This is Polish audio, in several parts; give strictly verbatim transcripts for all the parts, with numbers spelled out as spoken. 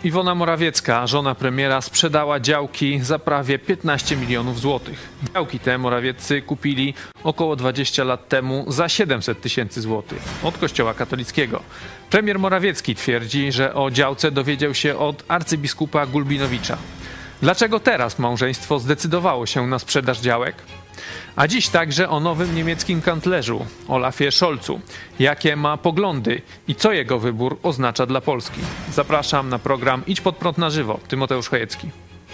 Iwona Morawiecka, żona premiera, sprzedała działki za prawie piętnaście milionów złotych. Działki te Morawieccy kupili około dwadzieścia lat temu za siedemset tysięcy złotych od Kościoła katolickiego. Premier Morawiecki twierdzi, że o działce dowiedział się od arcybiskupa Gulbinowicza. Dlaczego teraz małżeństwo zdecydowało się na sprzedaż działek? A dziś także o nowym niemieckim kanclerzu, Olafie Scholzu. Jakie ma poglądy i co jego wybór oznacza dla Polski? Zapraszam na program Idź Pod Prąd na żywo. Tymoteusz Chojecki.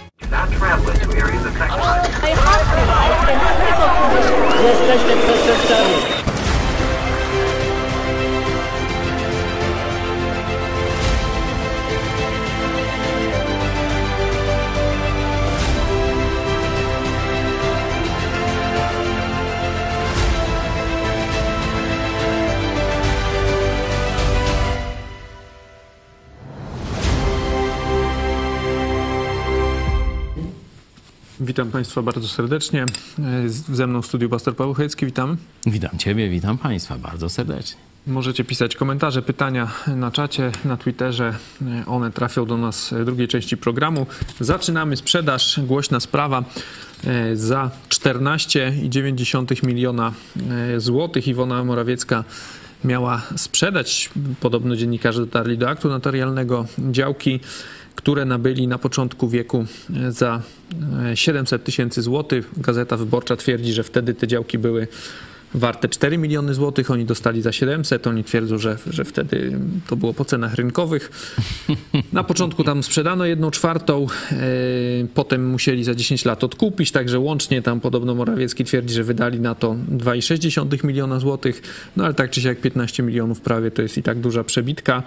Jesteśmy przestępcami. Witam Państwa bardzo serdecznie. Ze mną w studiu pastor Paweł Chojecki. Witam. Witam Ciebie, witam Państwa bardzo serdecznie. Możecie pisać komentarze, pytania na czacie, na Twitterze. One trafią do nas w drugiej części programu. Zaczynamy sprzedaż. Głośna sprawa. Za czternaście przecinek dziewięć miliona złotych Iwona Morawiecka miała sprzedać. Podobno dziennikarze dotarli do aktu notarialnego działki, które nabyli na początku wieku za siedemset tysięcy złotych. Gazeta Wyborcza twierdzi, że wtedy te działki były warte cztery miliony złotych, oni dostali za siedemset, oni twierdzą, że, że wtedy to było po cenach rynkowych. Na początku tam sprzedano jedną czwartą, potem musieli za dziesięć lat odkupić, także łącznie tam podobno Morawiecki twierdzi, że wydali na to dwa przecinek sześć miliona złotych, no ale tak czy siak piętnaście milionów prawie to jest i tak duża przebitka.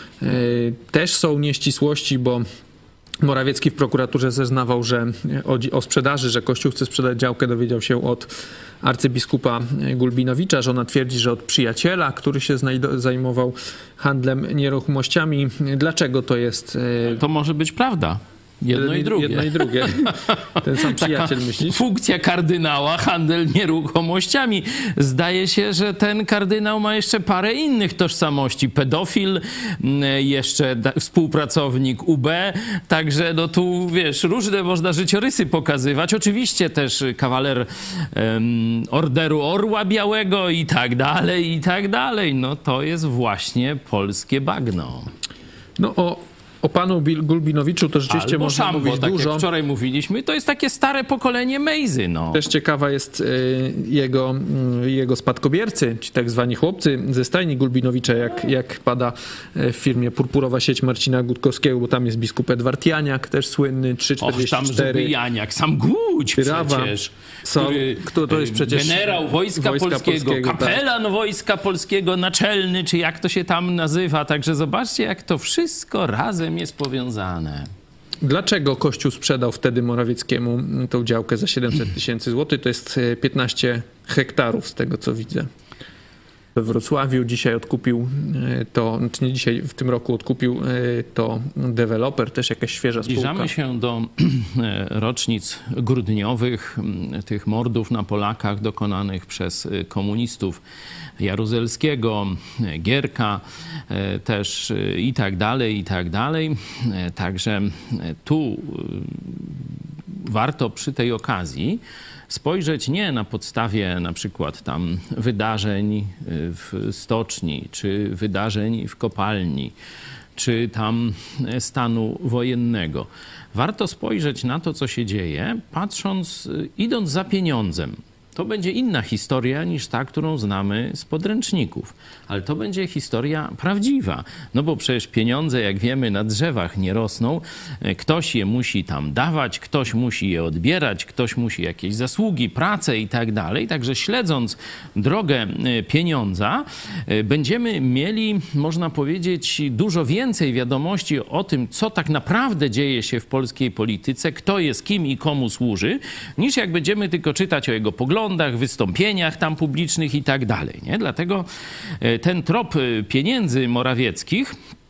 Też są nieścisłości, bo Morawiecki w prokuraturze zeznawał, że o, o sprzedaży, że Kościół chce sprzedać działkę, dowiedział się od arcybiskupa Gulbinowicza. Żona twierdzi, że od przyjaciela, który się zajmował handlem nieruchomościami. Dlaczego to jest? To może być prawda. Jedno i drugie. Jedno i drugie. Ten sam przyjaciel, myślisz? Funkcja kardynała, handel nieruchomościami. Zdaje się, że ten kardynał ma jeszcze parę innych tożsamości. Pedofil, jeszcze współpracownik U B. Także no tu, wiesz, różne można życiorysy pokazywać. Oczywiście też kawaler um, Orderu Orła Białego i tak dalej, i tak dalej. No to jest właśnie polskie bagno. No o... O panu Gulbinowiczu to rzeczywiście Albo można Szambo, mówić tak dużo. Jak wczoraj mówiliśmy, to jest takie stare pokolenie Mejzy. No. Też ciekawa jest jego, jego spadkobiercy, ci tak zwani chłopcy ze stajni Gulbinowicza, jak, jak pada w firmie Purpurowa Sieć Marcina Gutkowskiego, bo tam jest biskup Edward Janiak, też słynny, trzy czterdzieści cztery. Och, tam żeby Janiak, sam Głódź Prawa, przecież, co, który, kto to jest przecież generał Wojska, Wojska Polskiego, Polskiego, kapelan tak. Wojska Polskiego, naczelny, czy jak to się tam nazywa. Także zobaczcie, jak to wszystko razem jest powiązane. Dlaczego Kościół sprzedał wtedy Morawieckiemu tą działkę za siedemset tysięcy złotych? To jest piętnaście hektarów z tego, co widzę. We Wrocławiu dzisiaj odkupił to, znaczy nie dzisiaj, w tym roku odkupił to deweloper, też jakaś świeża spółka. Zbliżamy się do rocznic grudniowych, tych mordów na Polakach dokonanych przez komunistów Jaruzelskiego, Gierka też i tak dalej, i tak dalej. Także tu warto przy tej okazji spojrzeć nie na podstawie na przykład tam wydarzeń w stoczni, czy wydarzeń w kopalni, czy tam stanu wojennego. Warto spojrzeć na to, co się dzieje, patrząc, idąc za pieniądzem. To będzie inna historia niż ta, którą znamy z podręczników. Ale to będzie historia prawdziwa. No bo przecież pieniądze, jak wiemy, na drzewach nie rosną. Ktoś je musi tam dawać, ktoś musi je odbierać, ktoś musi jakieś zasługi, pracę i tak dalej. Także śledząc drogę pieniądza, będziemy mieli, można powiedzieć, dużo więcej wiadomości o tym, co tak naprawdę dzieje się w polskiej polityce, kto jest kim i komu służy, niż jak będziemy tylko czytać o jego poglądach, wystąpieniach tam publicznych i tak dalej, nie? Dlatego ten trop pieniędzy morawieckich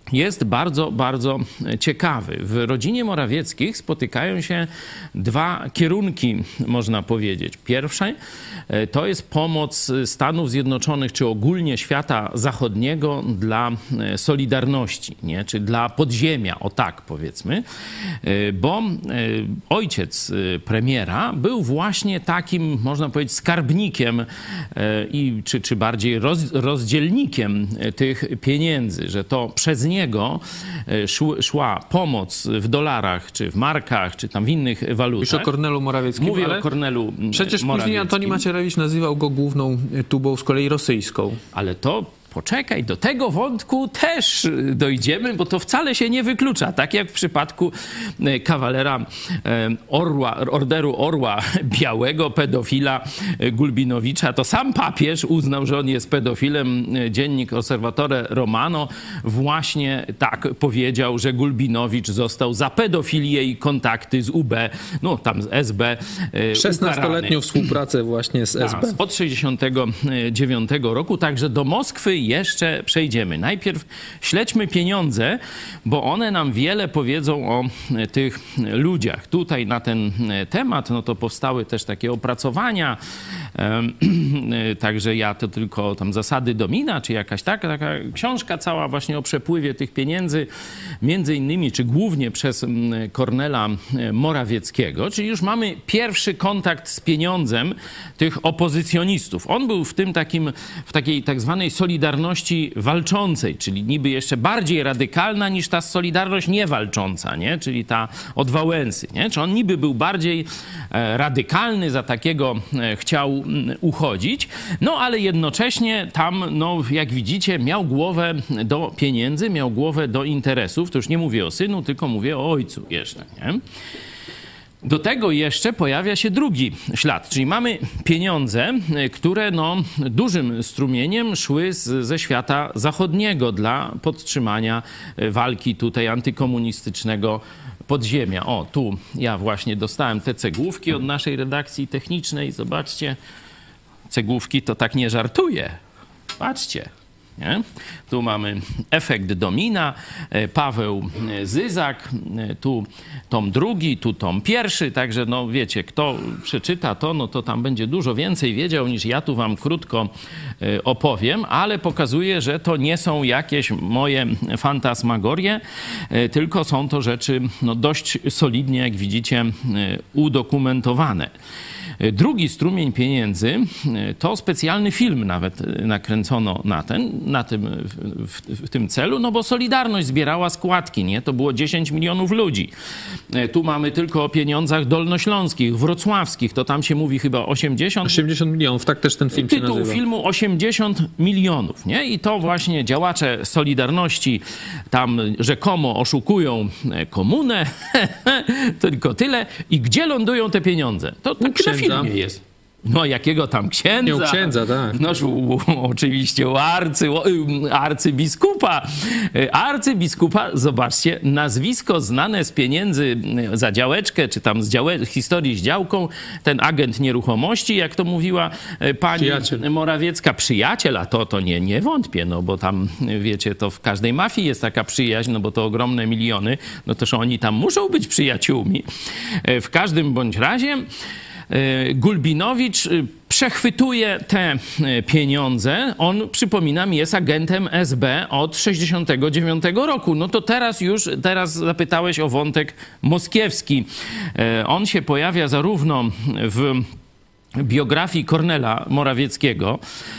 jest bardzo, bardzo ciekawy. W rodzinie Morawieckich spotykają się dwa kierunki, można powiedzieć. Pierwszy to jest pomoc Stanów Zjednoczonych, czy ogólnie świata zachodniego dla Solidarności, nie? Czy dla podziemia, o tak powiedzmy. Bo ojciec premiera był właśnie takim, można powiedzieć, skarbnikiem i, czy, czy bardziej roz, rozdzielnikiem tych pieniędzy, że to przez niego szła pomoc w dolarach, czy w markach, czy tam w innych walutach. Już o Kornelu Morawieckim. Mówię ale o Kornelu przecież Morawieckim. później Antoni Macierewicz nazywał go główną tubą z kolei rosyjską. Ale to poczekaj, do tego wątku też dojdziemy, bo to wcale się nie wyklucza. Tak jak w przypadku kawalera Orła, Orderu Orła Białego, pedofila Gulbinowicza, to sam papież uznał, że on jest pedofilem. Dziennik Osservatore Romano właśnie tak powiedział, że Gulbinowicz został za pedofilię i kontakty z U B, no tam z S B szesnastoletnią współpracę właśnie z S B. Tak, od sześćdziesiątego dziewiątego roku, także do Moskwy jeszcze przejdziemy. Najpierw śledźmy pieniądze, bo one nam wiele powiedzą o tych ludziach. Tutaj na ten temat, no to powstały też takie opracowania, także ja to tylko tam zasady Domina, czy jakaś taka, taka książka cała właśnie o przepływie tych pieniędzy, między innymi, czy głównie przez Kornela Morawieckiego, czyli już mamy pierwszy kontakt z pieniądzem tych opozycjonistów. On był w tym takim, w takiej tak zwanej solidarności walczącej, czyli niby jeszcze bardziej radykalna niż ta Solidarność niewalcząca, nie? Czyli ta od Wałęsy, nie? Czy on niby był bardziej e, radykalny, za takiego e, chciał m, uchodzić, no ale jednocześnie tam, no jak widzicie, miał głowę do pieniędzy, miał głowę do interesów, to już nie mówię o synu, tylko mówię o ojcu jeszcze, nie? Do tego jeszcze pojawia się drugi ślad, czyli mamy pieniądze, które no, dużym strumieniem szły z, ze świata zachodniego dla podtrzymania walki tutaj antykomunistycznego podziemia. O, tu ja właśnie dostałem te cegłówki od naszej redakcji technicznej. Zobaczcie, cegłówki to tak nie żartuje. Patrzcie. Nie? Tu mamy efekt Domina, Paweł Zyzak, tu tom drugi, tu tom pierwszy, także no wiecie, kto przeczyta to, no to tam będzie dużo więcej wiedział niż ja tu wam krótko opowiem, ale pokazuje, że to nie są jakieś moje fantasmagorie, tylko są to rzeczy no, dość solidnie, jak widzicie, udokumentowane. Drugi strumień pieniędzy to specjalny film nawet nakręcono na, ten, na tym, w, w tym celu, no bo Solidarność zbierała składki, nie? To było dziesięć milionów ludzi. Tu mamy tylko o pieniądzach dolnośląskich, wrocławskich, to tam się mówi chyba osiemdziesiąt... osiemdziesiąt milionów, tak też ten film się Tytuł nazywa. filmu osiemdziesiąt milionów, nie? I to właśnie działacze Solidarności tam rzekomo oszukują komunę, tylko tyle. I gdzie lądują te pieniądze? To tak na filmie jest. No jakiego tam księdza? Nie u księdza, tak. No u, u, oczywiście u arcy, u, arcybiskupa. Arcybiskupa, zobaczcie, nazwisko znane z pieniędzy za działeczkę, czy tam z działe, historii z działką, ten agent nieruchomości, jak to mówiła pani Przyjaciel. Morawiecka, przyjaciel, a to, to nie, nie wątpię, no bo tam, wiecie, to w każdej mafii jest taka przyjaźń, no bo to ogromne miliony, no to że oni tam muszą być przyjaciółmi. W każdym bądź razie Gulbinowicz przechwytuje te pieniądze. On, przypominam, jest agentem S B od sześćdziesiątego dziewiątego roku. No to teraz już, teraz zapytałeś o wątek moskiewski. On się pojawia zarówno w biografii Kornela Morawieckiego.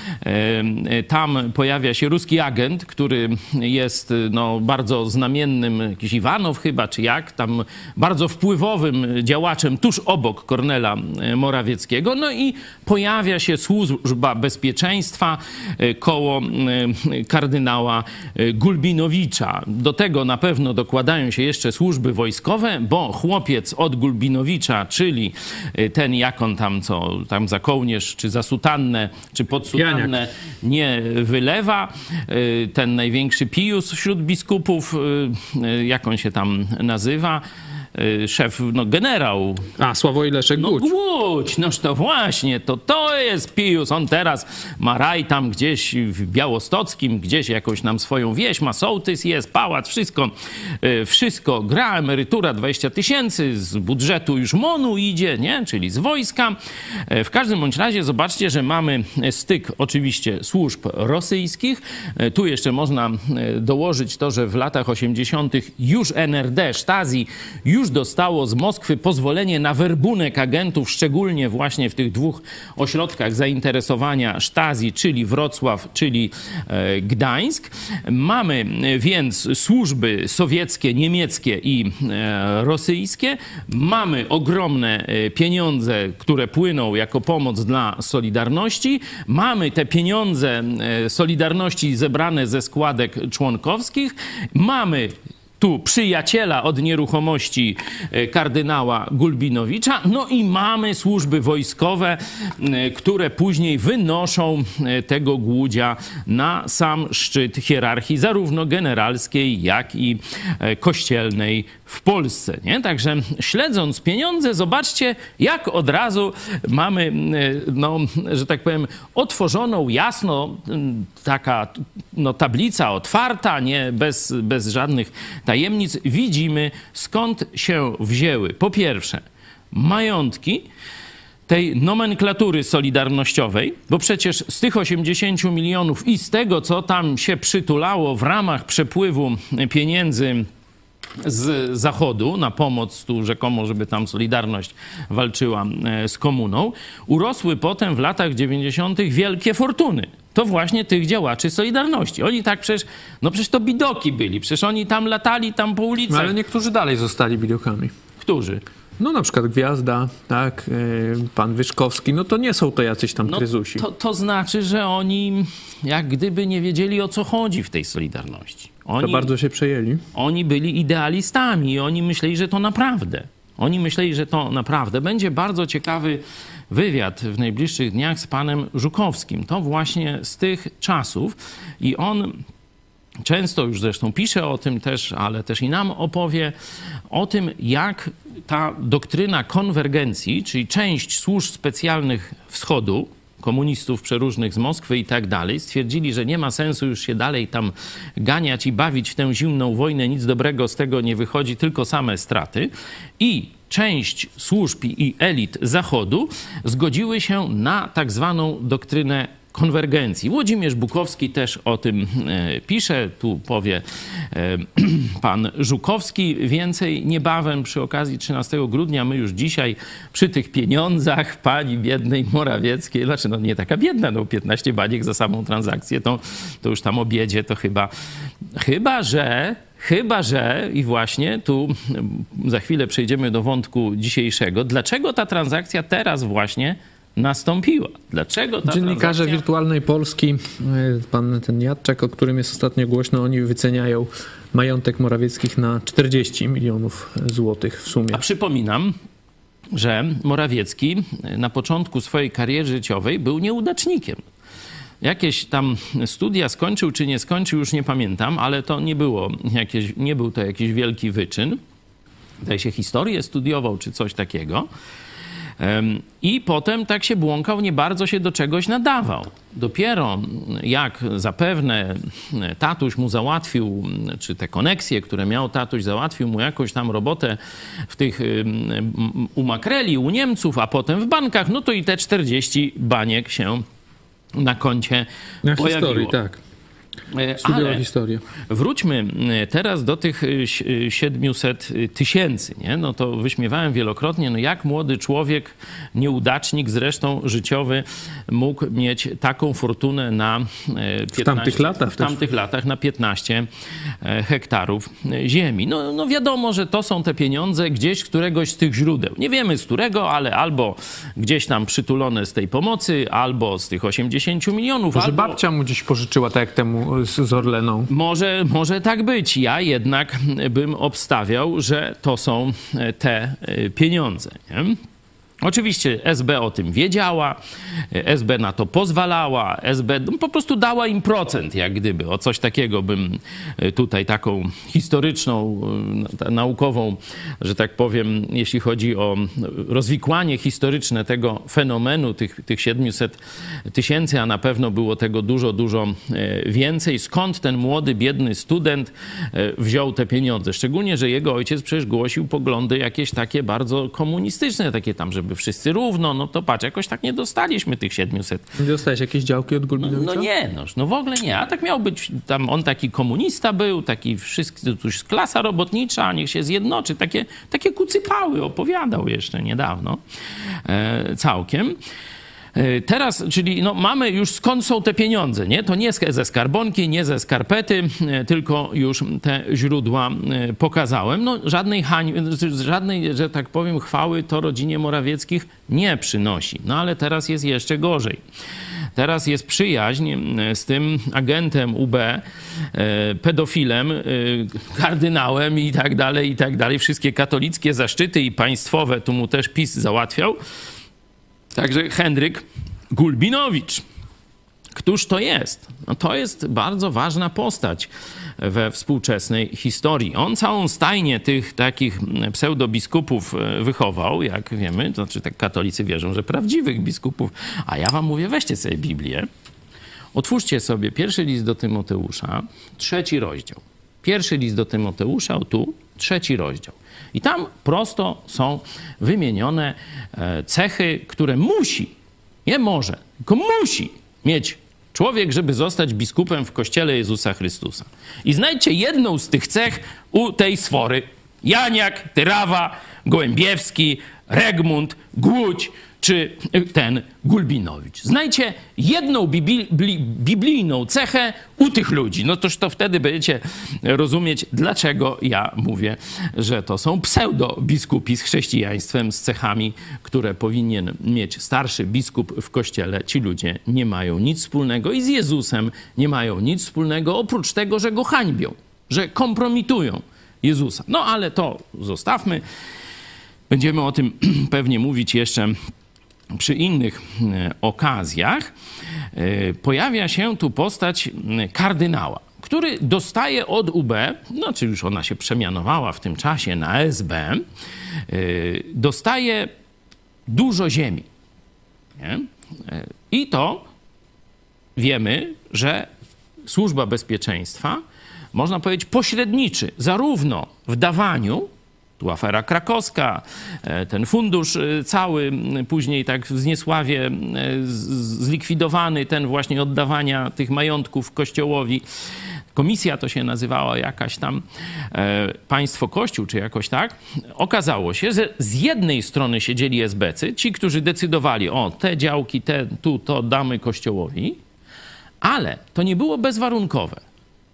Tam pojawia się ruski agent, który jest no, bardzo znamiennym, jakiś Iwanow chyba, czy jak, tam bardzo wpływowym działaczem tuż obok Kornela Morawieckiego. No i pojawia się służba bezpieczeństwa koło kardynała Gulbinowicza. Do tego na pewno dokładają się jeszcze służby wojskowe, bo chłopiec od Gulbinowicza, czyli ten, jak on tam co tam za kołnierz, czy za sutannę, czy pod sutannę nie wylewa. Ten największy pijus wśród biskupów, jak on się tam nazywa, szef, no generał. A, Sławoj Leszek No Głódź. Głódź, noż to właśnie, to to jest Pius. On teraz ma raj tam gdzieś w Białostockim, gdzieś jakąś nam swoją wieś, ma sołtys, jest pałac, wszystko, wszystko gra, emerytura dwadzieścia tysięcy, z budżetu już monu idzie, nie? Czyli z wojska. W każdym bądź razie zobaczcie, że mamy styk oczywiście służb rosyjskich. Tu jeszcze można dołożyć to, że w latach osiemdziesiątych już N R D, Stasi, już dostało z Moskwy pozwolenie na werbunek agentów, szczególnie właśnie w tych dwóch ośrodkach zainteresowania Stasi, czyli Wrocław, czyli Gdańsk. Mamy więc służby sowieckie, niemieckie i rosyjskie. Mamy ogromne pieniądze, które płyną jako pomoc dla Solidarności. Mamy te pieniądze Solidarności zebrane ze składek członkowskich. Mamy tu przyjaciela od nieruchomości kardynała Gulbinowicza. No i mamy służby wojskowe, które później wynoszą tego Głudzia na sam szczyt hierarchii zarówno generalskiej, jak i kościelnej w Polsce. Nie? Także śledząc pieniądze, zobaczcie, jak od razu mamy, no, że tak powiem, otworzoną jasno, taka no, tablica otwarta, nie, bez, bez żadnych tajemnic. Widzimy, skąd się wzięły, po pierwsze, majątki tej nomenklatury solidarnościowej, bo przecież z tych osiemdziesięciu milionów i z tego, co tam się przytulało w ramach przepływu pieniędzy z Zachodu na pomoc tu rzekomo, żeby tam Solidarność walczyła z komuną, urosły potem w latach dziewięćdziesiątych wielkie fortuny. To właśnie tych działaczy Solidarności. Oni tak przecież, no przecież to bidoki byli, przecież oni tam latali tam po ulicach. No, ale niektórzy dalej zostali bidokami. Którzy? No na przykład Gwiazda, tak, yy, pan Wyszkowski, no to nie są to jacyś tam no, kryzusi. To, to znaczy, że oni jak gdyby nie wiedzieli, o co chodzi w tej Solidarności. Oni, to bardzo się przejęli. Oni byli idealistami i oni myśleli, że to naprawdę. Oni myśleli, że to naprawdę. Będzie bardzo ciekawy wywiad w najbliższych dniach z panem Żukowskim. To właśnie z tych czasów i on często już zresztą pisze o tym też, ale też i nam opowie o tym, jak ta doktryna konwergencji, czyli część służb specjalnych Wschodu, komunistów przeróżnych z Moskwy i tak dalej, stwierdzili, że nie ma sensu już się dalej tam ganiać i bawić w tę zimną wojnę, nic dobrego z tego nie wychodzi, tylko same straty. I część służb i elit Zachodu zgodziły się na tak zwaną doktrynę konwergencji. Włodzimierz Bukowski też o tym e, pisze, tu powie e, pan Żukowski więcej niebawem przy okazji trzynastego grudnia. My już dzisiaj przy tych pieniądzach pani biednej Morawieckiej, znaczy no nie taka biedna, no piętnaście baniek za samą transakcję, to, to już tam obiedzie, to chyba, chyba że Chyba że, i właśnie tu za chwilę przejdziemy do wątku dzisiejszego, dlaczego ta transakcja teraz właśnie nastąpiła? Dlaczego ta Dziennikarze transakcja... Wirtualnej Polski, pan ten Jadczak, o którym jest ostatnio głośno, oni wyceniają majątek Morawieckich na czterdzieści milionów złotych w sumie. A przypominam, że Morawiecki na początku swojej kariery życiowej był nieudacznikiem. Jakieś tam studia skończył czy nie skończył, już nie pamiętam, ale to nie było jakieś, nie był to jakiś wielki wyczyn. Zdaje się, historię studiował czy coś takiego. I potem tak się błąkał, nie bardzo się do czegoś nadawał. Dopiero jak zapewne tatuś mu załatwił, czy te koneksje, które miał tatuś, załatwił mu jakąś tam robotę w tych u makreli, u Niemców, a potem w bankach, no to i te czterdzieści baniek się na koncie na pojawiło. Historii, tak. Studiował historię. Wróćmy teraz do tych siedmiuset tysięcy. Nie? No to wyśmiewałem wielokrotnie, no jak młody człowiek, nieudacznik zresztą życiowy, mógł mieć taką fortunę na piętnaście, w tamtych latach, w tamtych latach na piętnaście hektarów ziemi. No, no wiadomo, że to są te pieniądze gdzieś z któregoś z tych źródeł. Nie wiemy z którego, ale albo gdzieś tam przytulone z tej pomocy, albo z tych osiemdziesięciu milionów. Może albo... babcia mu gdzieś pożyczyła, tak jak temu z, z Orleną. Może, może tak być. Ja jednak bym obstawiał, że to są te pieniądze. Nie? Oczywiście S B o tym wiedziała, S B na to pozwalała, S B no, po prostu dała im procent, jak gdyby. O coś takiego bym tutaj taką historyczną, naukową, że tak powiem, jeśli chodzi o rozwikłanie historyczne tego fenomenu, tych, tych siedmiuset tysięcy, a na pewno było tego dużo, dużo więcej. Skąd ten młody, biedny student wziął te pieniądze? Szczególnie, że jego ojciec przecież głosił poglądy jakieś takie bardzo komunistyczne, takie tam, żeby wszyscy równo, no to patrz, jakoś tak nie dostaliśmy tych siedmiuset. Nie dostałeś jakieś działki od Gulbinowicza? No, no nie, no, no w ogóle nie. A tak miał być, tam on taki komunista był, taki wszyscy, to już klasa robotnicza, niech się zjednoczy. Takie, takie kucypały opowiadał jeszcze niedawno e, całkiem. Teraz, czyli no, mamy już skąd są te pieniądze, nie? To nie ze skarbonki, nie ze skarpety, tylko już te źródła pokazałem. No, żadnej hańby, żadnej, że tak powiem, chwały to rodzinie Morawieckich nie przynosi. No ale teraz jest jeszcze gorzej. Teraz jest przyjaźń z tym agentem U B, pedofilem, kardynałem i tak dalej, i tak dalej. Wszystkie katolickie zaszczyty i państwowe tu mu też PiS załatwiał. Także Henryk Gulbinowicz. Któż to jest? No to jest bardzo ważna postać we współczesnej historii. On całą stajnię tych takich pseudobiskupów wychował, jak wiemy, to znaczy tak katolicy wierzą, że prawdziwych biskupów. A ja wam mówię, weźcie sobie Biblię, otwórzcie sobie pierwszy list do Tymoteusza, trzeci rozdział. Pierwszy list do Tymoteusza, o tu, trzeci rozdział. I tam prosto są wymienione cechy, które musi, nie może, tylko musi mieć człowiek, żeby zostać biskupem w Kościele Jezusa Chrystusa. I znajdźcie jedną z tych cech u tej sfory. Janiak, Tyrawa, Gołębiewski, Regmund, Głódź czy ten Gulbinowicz. Znajdźcie jedną bibli, biblijną cechę u tych ludzi. No toż to wtedy będziecie rozumieć, dlaczego ja mówię, że to są pseudo-biskupi z chrześcijaństwem, z cechami, które powinien mieć starszy biskup w Kościele. Ci ludzie nie mają nic wspólnego i z Jezusem nie mają nic wspólnego, oprócz tego, że go hańbią, że kompromitują Jezusa. No ale to zostawmy. Będziemy o tym pewnie mówić jeszcze przy innych okazjach. Pojawia się tu postać kardynała, który dostaje od U B, znaczy już ona się przemianowała w tym czasie na S B, dostaje dużo ziemi. Nie? I to wiemy, że Służba Bezpieczeństwa, można powiedzieć, pośredniczy zarówno w dawaniu, tu afera krakowska, ten fundusz cały, później tak w Zniesławie zlikwidowany, ten właśnie oddawania tych majątków Kościołowi. Komisja to się nazywała jakaś tam Państwo Kościół, czy jakoś tak. Okazało się, że z jednej strony siedzieli es be cy, ci, którzy decydowali, o te działki, te tu to damy Kościołowi, ale to nie było bezwarunkowe,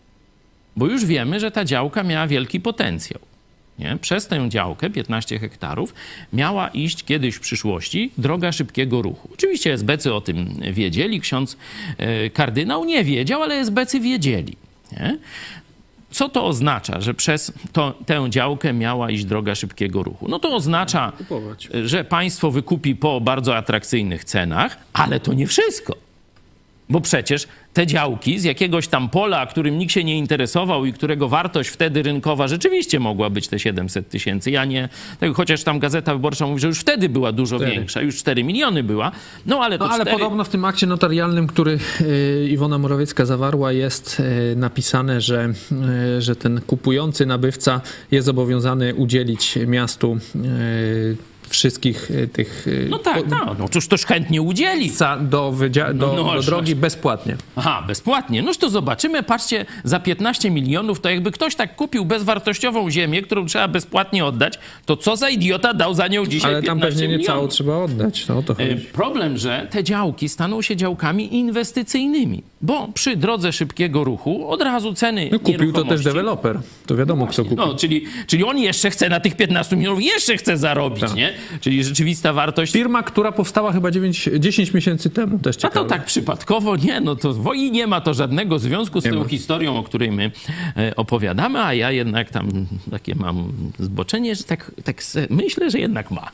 bo już wiemy, że ta działka miała wielki potencjał. Nie? Przez tę działkę, piętnaście hektarów, miała iść kiedyś w przyszłości droga szybkiego ruchu. Oczywiście es be cy o tym wiedzieli, ksiądz e, kardynał nie wiedział, ale es be cy wiedzieli. Nie? Co to oznacza, że przez to, tę działkę miała iść droga szybkiego ruchu? No to oznacza, kupować, że państwo wykupi po bardzo atrakcyjnych cenach, ale to nie wszystko. Bo przecież te działki z jakiegoś tam pola, którym nikt się nie interesował i którego wartość wtedy rynkowa rzeczywiście mogła być te siedemset tysięcy. Ja nie, tak, chociaż tam Gazeta Wyborcza mówi, że już wtedy była dużo cztery. Większa, już cztery miliony była. No ale to no, ale cztery... podobno w tym akcie notarialnym, który y, Iwona Morawiecka zawarła, jest y, napisane, że, y, że ten kupujący nabywca jest zobowiązany udzielić miastu y, wszystkich tych... No tak, no, no cóż toż chętnie udzieli. Do, wydzia- do, no, no, do drogi aż... bezpłatnie. Aha, bezpłatnie. Noż to zobaczymy, patrzcie, za piętnaście milionów, to jakby ktoś tak kupił bezwartościową ziemię, którą trzeba bezpłatnie oddać, to co za idiota dał za nią dzisiaj ale tam pewnie nie całą trzeba oddać. No, o to chodzi. Problem, że te działki staną się działkami inwestycyjnymi, bo przy drodze szybkiego ruchu od razu ceny no, kupił to też deweloper. To wiadomo, no kto kupił. No, czyli, czyli on jeszcze chce na tych piętnastu milionów, jeszcze chce zarobić, tak. Nie? Czyli rzeczywista wartość... Firma, która powstała chyba dziewięć, dziesięć miesięcy temu, też ciekawe. A to tak przypadkowo, nie, no to i nie ma to żadnego związku z nie tą ma. historią, o której my e, opowiadamy, a ja jednak tam takie mam zboczenie, że tak, tak myślę, że jednak ma.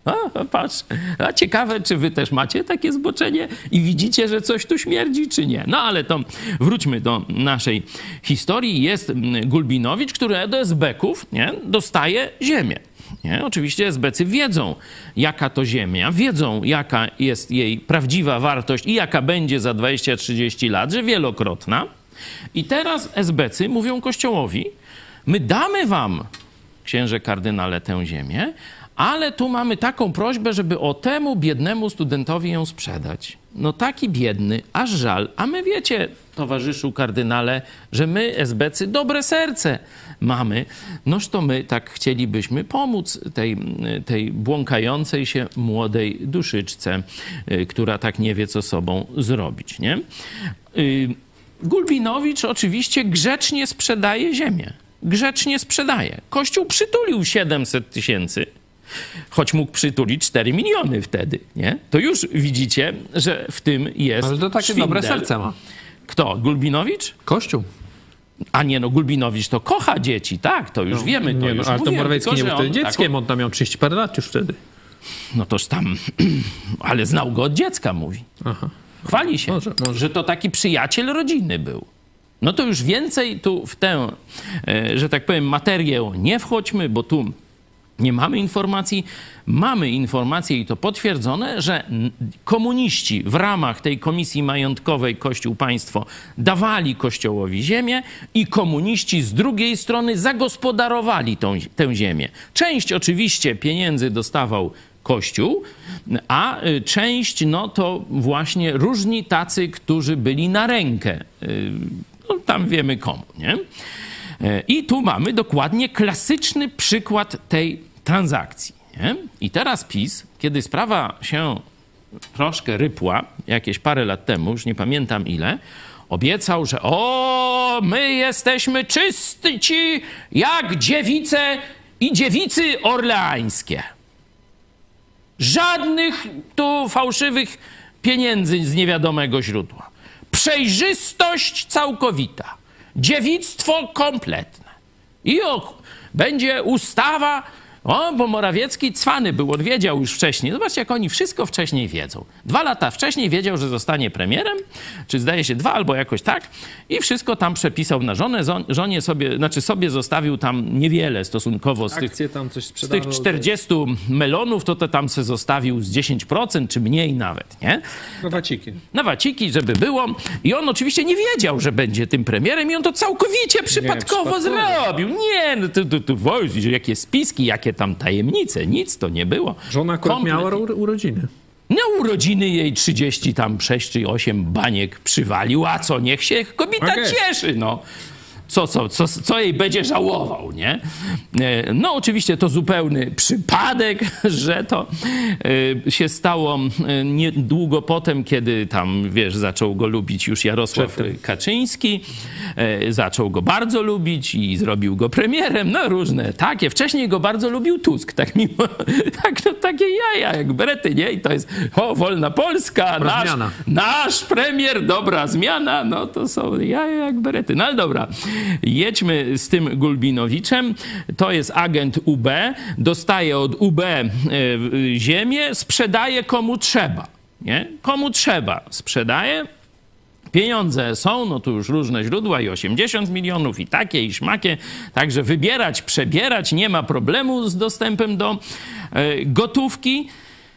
A, patrz, a ciekawe, czy wy też macie takie zboczenie i widzicie, że coś tu śmierdzi, czy nie. No ale to wróćmy do naszej historii. Jest Gulbinowicz, który do esbeków, nie, dostaje ziemię. Nie? Oczywiście esbecy wiedzą, jaka to ziemia, wiedzą, jaka jest jej prawdziwa wartość i jaka będzie za dwadzieścia trzydzieści lat, że wielokrotna. I teraz esbecy mówią Kościołowi, my damy wam, księże kardynale, tę ziemię, ale tu mamy taką prośbę, żeby o temu biednemu studentowi ją sprzedać. No taki biedny, aż żal. A my wiecie, towarzyszu kardynale, że my, esbecy, dobre serce mamy. Noż to my tak chcielibyśmy pomóc tej, tej błąkającej się młodej duszyczce, która tak nie wie, co sobą zrobić, nie? Gulbinowicz oczywiście grzecznie sprzedaje ziemię. Grzecznie sprzedaje. Kościół przytulił siedemset tysięcy. Choć mógł przytulić cztery miliony wtedy, nie? To już widzicie, że w tym jest Ale to takie szwindel. dobre serce ma. Kto? Gulbinowicz? Kościół. A nie, no Gulbinowicz to kocha dzieci, tak, to już No, wiemy. To nie, już no, ale to mówiłem, Morawiecki tylko, nie był że wtedy on dzieckiem, taką- on tam miał trzydzieści parę lat już wtedy. No toż tam, ale znał go od dziecka, mówi. Aha. Chwali się, Może, może. że to taki przyjaciel rodziny był. No to już więcej tu w tę, e, że tak powiem, materię nie wchodźmy, bo tu nie mamy informacji. Mamy informacje i to potwierdzone, że komuniści w ramach tej komisji majątkowej Kościół-Państwo dawali Kościołowi ziemię i komuniści z drugiej strony zagospodarowali tą, tę ziemię. Część oczywiście pieniędzy dostawał Kościół, a część no to właśnie różni tacy, którzy byli na rękę. No, tam wiemy komu, nie? I tu mamy dokładnie klasyczny przykład tej transakcji. Nie? I teraz PiS, kiedy sprawa się troszkę rypła, jakieś parę lat temu, już nie pamiętam ile, obiecał, że o, my jesteśmy czyści jak dziewice i dziewicy orleańskie. Żadnych tu fałszywych pieniędzy z niewiadomego źródła. Przejrzystość całkowita. Dziewictwo kompletne. I o, będzie ustawa, o, bo Morawiecki cwany był, on wiedział już wcześniej. Zobaczcie, jak oni wszystko wcześniej wiedzą. Dwa lata wcześniej wiedział, że zostanie premierem, czy zdaje się dwa, albo jakoś tak, i wszystko tam przepisał na żonę. Żonie sobie, znaczy sobie zostawił tam niewiele stosunkowo z tych, Akcje tam coś z sprzedawał. tych czterdziestu melonów, to, to tam se zostawił z dziesięć procent, czy mniej nawet, nie? No waciki. Na waciki, żeby było. I on oczywiście nie wiedział, że będzie tym premierem i on to całkowicie przypadkowo, przypadkowo. zrobił. Nie, no tu, tu, tu, tu jakie spiski, jakie tam tajemnice, nic to nie było. Żona akurat Komplet- miała uro- urodziny. Na urodziny jej trzydzieści tam sześć czy osiem baniek przywalił, a co, niech się kobieta Okej. cieszy, no. Co, co, co, co jej będzie żałował, nie? E, No oczywiście to zupełny przypadek, że to e, się stało e, niedługo potem, kiedy tam, wiesz, zaczął go lubić już Jarosław Przedtem. Kaczyński. E, Zaczął go bardzo lubić i zrobił go premierem. No różne takie. Wcześniej go bardzo lubił Tusk, tak mimo, tak, no, takie jaja jak berety, nie? I to jest, o, wolna Polska, Dobra nasz, zmiana. nasz premier, dobra zmiana, no to są jaja jak berety. No ale dobra, jedźmy z tym Gulbinowiczem. To jest agent U B, dostaje od U B e, ziemię, sprzedaje komu trzeba, nie? Komu trzeba sprzedaje. Pieniądze są, no tu już różne źródła i osiemdziesiąt milionów i takie i szmakie, także wybierać, przebierać, nie ma problemu z dostępem do e, gotówki.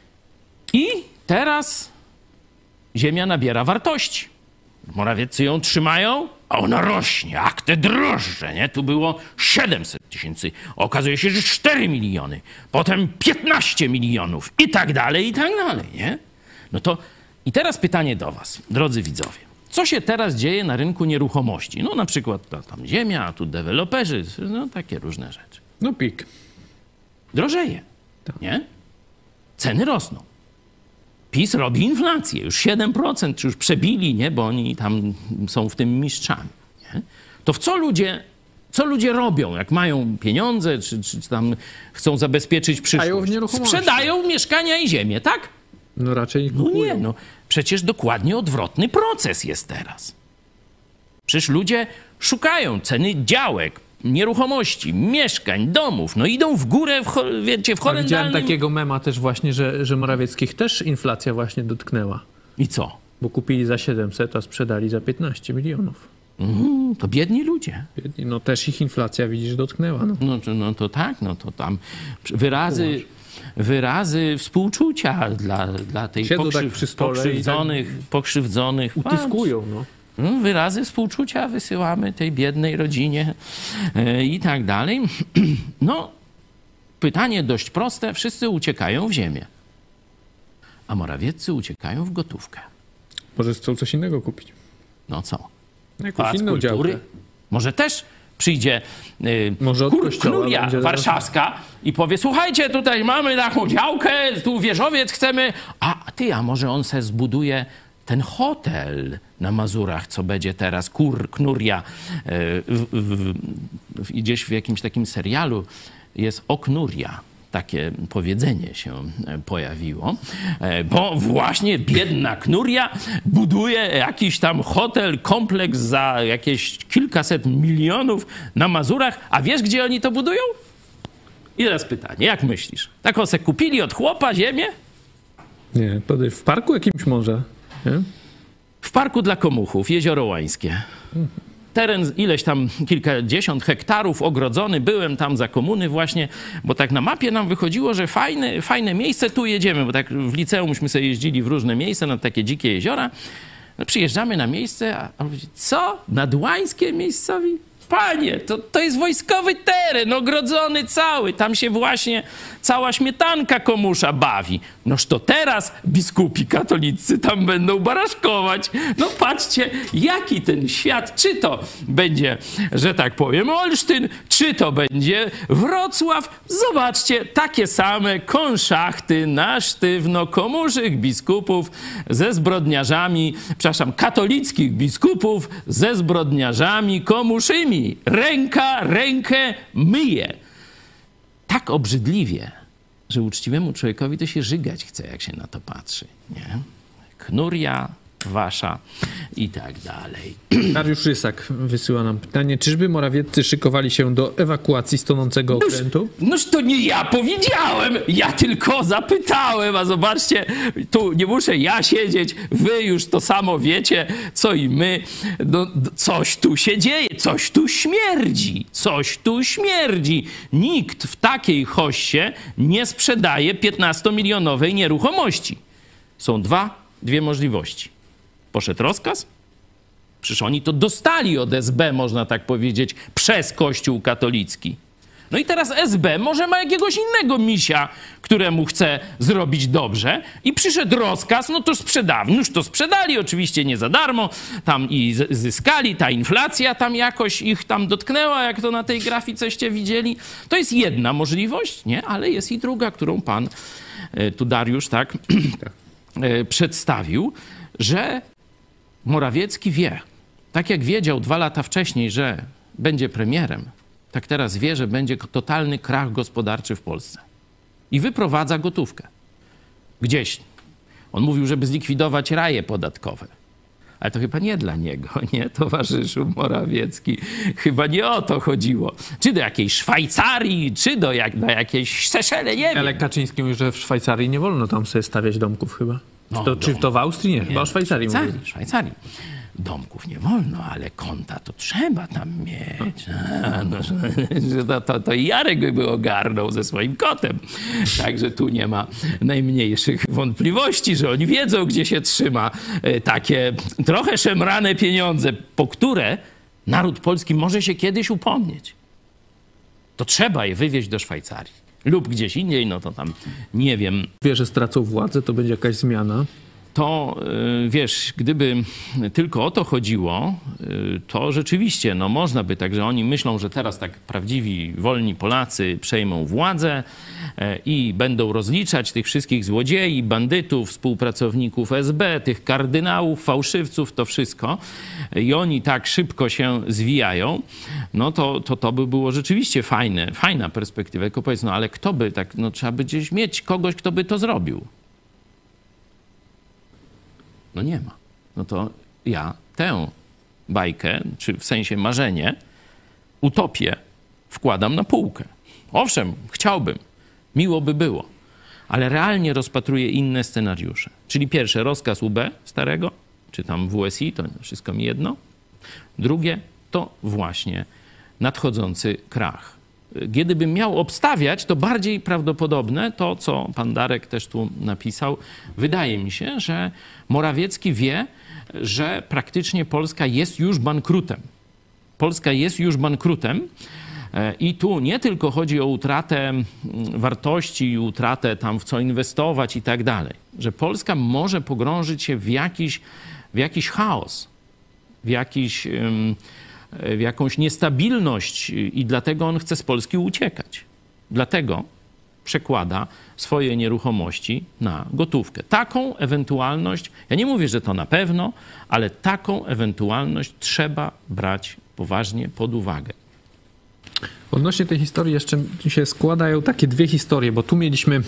I teraz ziemia nabiera wartości. Morawieccy ją trzymają, a ona rośnie, jak te drożdże, nie? Tu było siedemset tysięcy, okazuje się, że cztery miliony, potem piętnaście milionów i tak dalej, i tak dalej, nie? No to i teraz pytanie do was, drodzy widzowie. Co się teraz dzieje na rynku nieruchomości? No na przykład ta, tam ziemia, a tu deweloperzy, no takie różne rzeczy. No pik. Drożeje, nie? Ceny rosną. PiS robi inflację, już siedem procent, czy już przebili, nie? Bo oni tam są w tym mistrzami, nie? To w co ludzie, co ludzie robią, jak mają pieniądze, czy, czy, czy tam chcą zabezpieczyć Sprzedają przyszłość? w nieruchomości. Sprzedają mieszkania i ziemię, tak? No raczej nie No kupują. nie, no przecież dokładnie odwrotny proces jest teraz. Przecież ludzie szukają ceny działek, nieruchomości, mieszkań, domów, no idą w górę, w, wiecie, w A widziałem horrendalnym... takiego mema też właśnie, że, że Morawieckich też inflacja właśnie dotknęła. I co? Bo kupili za siedemset, a sprzedali za piętnaście milionów. Mm, to biedni ludzie. No też ich inflacja, widzisz, dotknęła. No. No, to- no to tak, no to tam wyrazy, wyrazy współczucia dla, dla tej Siedzą tak pokrzyw, przy stole i pokrzywdzonych, pokrzywdzonych. Utyskują, no. No, wyrazy współczucia wysyłamy tej biednej rodzinie e, i tak dalej. No, pytanie dość proste. Wszyscy uciekają w ziemię, a Morawieccy uciekają w gotówkę. Może chcą coś innego kupić. No co? Jakąś Pałac inną Kultury? działkę. Może też przyjdzie y, Może od kur, kościoła knuria będzie warszawska i powie, słuchajcie, tutaj mamy taką działkę, tu wieżowiec chcemy, a ty, a może on se zbuduje ten hotel na Mazurach, co będzie teraz, kur, knuria, y, w, w, w, gdzieś w jakimś takim serialu jest o knuria. Takie powiedzenie się pojawiło, bo właśnie biedna knuria buduje jakiś tam hotel, kompleks za jakieś kilkaset milionów na Mazurach. A wiesz, gdzie oni to budują? I teraz pytanie, jak myślisz? Taką se kupili od chłopa ziemię? Nie, to w parku jakimś może. Nie? W parku dla komuchów, Jezioro Łańskie. Teren ileś tam kilkadziesiąt hektarów ogrodzony. Byłem tam za komuny właśnie, bo tak na mapie nam wychodziło, że fajne, fajne miejsce, tu jedziemy, bo tak w liceumśmy sobie jeździli w różne miejsca na takie dzikie jeziora. No, przyjeżdżamy na miejsce, a on mówi, co? Nadłańskie miejscowi? Panie, to, to jest wojskowy teren, ogrodzony cały. Tam się właśnie cała śmietanka komusza bawi. Noż to teraz biskupi katolicy tam będą baraszkować. No patrzcie, jaki ten świat. Czy to będzie, że tak powiem, Olsztyn, czy to będzie Wrocław. Zobaczcie, takie same konszachty na sztywno komuszych biskupów ze zbrodniarzami, przepraszam, katolickich biskupów ze zbrodniarzami komuszymi. Ręka rękę myje. Tak obrzydliwie, że uczciwemu człowiekowi to się żygać chce, jak się na to patrzy. Nie? Knuria wasza i tak dalej. Dariusz Rysak wysyła nam pytanie, czyżby Morawieccy szykowali się do ewakuacji z tonącego okrętu? Noż to nie ja powiedziałem, ja tylko zapytałem, a zobaczcie, tu nie muszę ja siedzieć, wy już to samo wiecie, co i my. No, coś tu się dzieje, coś tu śmierdzi, coś tu śmierdzi. Nikt w takiej hoście nie sprzedaje piętnastomilionowej nieruchomości. Są dwa, dwie możliwości. Poszedł rozkaz? Przecież oni to dostali od S B, można tak powiedzieć, przez Kościół katolicki. No i teraz S B może ma jakiegoś innego misia, któremu chce zrobić dobrze i przyszedł rozkaz, no to sprzedamy. Noż to sprzedali, oczywiście nie za darmo, tam i zyskali, ta inflacja tam jakoś ich tam dotknęła, jak to na tej graficeście widzieli. To jest jedna możliwość, nie? Ale jest i druga, którą pan tu Dariusz tak przedstawił, że Morawiecki wie, tak jak wiedział dwa lata wcześniej, że będzie premierem, tak teraz wie, że będzie totalny krach gospodarczy w Polsce. I wyprowadza gotówkę. Gdzieś. On mówił, żeby zlikwidować raje podatkowe. Ale to chyba nie dla niego, nie, towarzyszu Morawiecki. Chyba nie o to chodziło. Czy do jakiejś Szwajcarii, czy do jak, na jakieś Seszele, nie wiem. Ale Kaczyński mówi, że w Szwajcarii nie wolno tam sobie stawiać domków chyba. No, czy, to, czy dom. to w Austrii? Nie, chyba o Szwajcarii Szwajcarii, mówili. Szwajcarii. Domków nie wolno, ale konta to trzeba tam mieć. A, no, że to, to, to Jarek by ogarnął ze swoim kotem. Także tu nie ma najmniejszych wątpliwości, że oni wiedzą, gdzie się trzyma e, takie trochę szemrane pieniądze, po które naród polski może się kiedyś upomnieć. To trzeba je wywieźć do Szwajcarii. Lub gdzieś indziej, no to tam nie wiem. Wie, że stracą władzę, to będzie jakaś zmiana. To wiesz, gdyby tylko o to chodziło, to rzeczywiście, no można by tak, że oni myślą, że teraz tak prawdziwi, wolni Polacy przejmą władzę i będą rozliczać tych wszystkich złodziei, bandytów, współpracowników S B, tych kardynałów, fałszywców, to wszystko. I oni tak szybko się zwijają, no to to, to by było rzeczywiście fajne, fajna perspektywa. Tylko powiedz, no ale kto by tak, no trzeba by gdzieś mieć kogoś, kto by to zrobił. No nie ma. No to ja tę bajkę, czy w sensie marzenie, utopię wkładam na półkę. Owszem, chciałbym, miło by było, ale realnie rozpatruję inne scenariusze. Czyli pierwsze, rozkaz U B starego, czy tam W S I, to wszystko mi jedno. Drugie, to właśnie nadchodzący krach. Gdybym miał obstawiać, to bardziej prawdopodobne to, co pan Darek też tu napisał. Wydaje mi się, że Morawiecki wie, że praktycznie Polska jest już bankrutem. Polska jest już bankrutem i tu nie tylko chodzi o utratę wartości i utratę tam w co inwestować i tak dalej, że Polska może pogrążyć się w jakiś, w jakiś chaos, w jakiś... w jakąś niestabilność i dlatego on chce z Polski uciekać. Dlatego przekłada swoje nieruchomości na gotówkę. Taką ewentualność, ja nie mówię, że to na pewno, ale taką ewentualność trzeba brać poważnie pod uwagę. Odnośnie tej historii jeszcze się składają takie dwie historie, bo tu mieliśmy,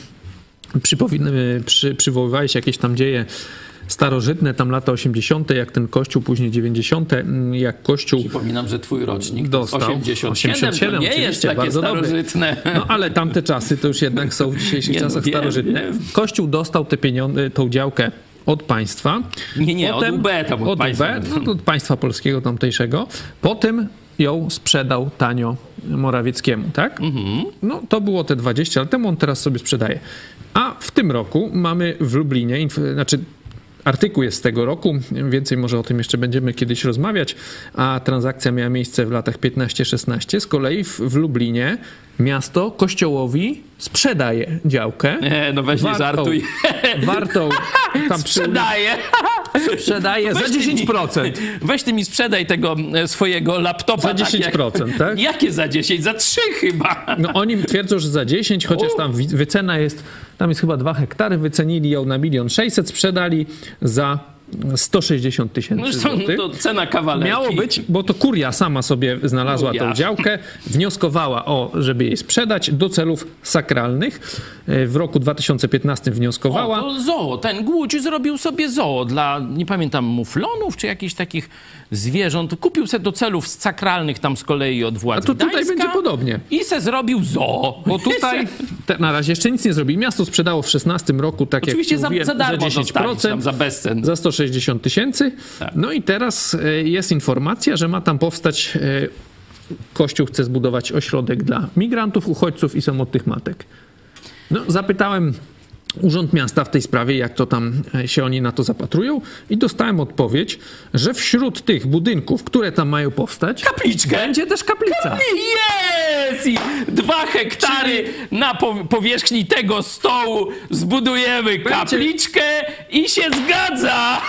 przypowin- przy, przywoływałeś jakieś tam dzieje starożytne, tam lata osiemdziesiąte, jak ten kościół, później dziewięćdziesiąte, jak kościół... Przypominam, że twój rocznik dostał osiemdziesiąt siedem, osiemdziesiąt siedem, to nie jest takie bardzo starożytne. Dobry. No ale tamte czasy to już jednak są w dzisiejszych Nie, no, czasach wiem, starożytne. wiem. Kościół dostał te pieniądze, tą działkę od państwa. Nie, nie, Potem, od U B tam od, od państwa. U B, no, od państwa polskiego tamtejszego. Potem ją sprzedał tanio Morawieckiemu, tak? Mhm. No to było te dwadzieścia lat temu, on teraz sobie sprzedaje. A w tym roku mamy w Lublinie, inf- znaczy artykuł jest z tego roku, więcej może o tym jeszcze będziemy kiedyś rozmawiać, a transakcja miała miejsce w latach piętnaście szesnaście. Z kolei w, w Lublinie miasto Kościołowi sprzedaje działkę. Nie, no weź nie żartuj. Wartą tam Sprzedaje. sprzedaje za Weź ty dziesięć mi- procent. Weź ty mi sprzedaj tego e, swojego laptopa. Za dziesięć procent, jak, tak? Jakie za dziesięć? Za trzy chyba. No oni twierdzą, że za dziesięć, chociaż tam wi- wycena jest, tam jest chyba dwa hektary, wycenili ją na milion sześćset, sprzedali za sto sześćdziesiąt No tysięcy zresztą złotych. to cena kawalerki. Miało być, bo to kuria sama sobie znalazła Kuria. tą działkę, wnioskowała o, żeby jej sprzedać do celów sakralnych. W roku dwa tysiące piętnastym wnioskowała. O, to zoo, ten Głódź zrobił sobie zoo dla, nie pamiętam, muflonów czy jakichś takich zwierząt. Kupił se do celów sakralnych tam z kolei od władz A to tutaj Gdańska będzie podobnie. I se zrobił zoo. Bo tutaj te, na razie jeszcze nic nie zrobili. Miasto sprzedało w szesnastym roku, tak Oczywiście jak za, mówiłem, za darmo za dziesięć dostali procent. tam za bezcen. Za sto sześćdziesiąt tysięcy. Tak. No i teraz e, jest informacja, że ma tam powstać, e, Kościół chce zbudować ośrodek dla migrantów, uchodźców i samotnych matek. No, zapytałem Urząd Miasta w tej sprawie, jak to tam e, się oni na to zapatrują i dostałem odpowiedź, że wśród tych budynków, które tam mają powstać, Kapliczkę. będzie też kaplica. Jest! I dwa hektary na po powierzchni tego stołu zbudujemy kapliczkę i się zgadza!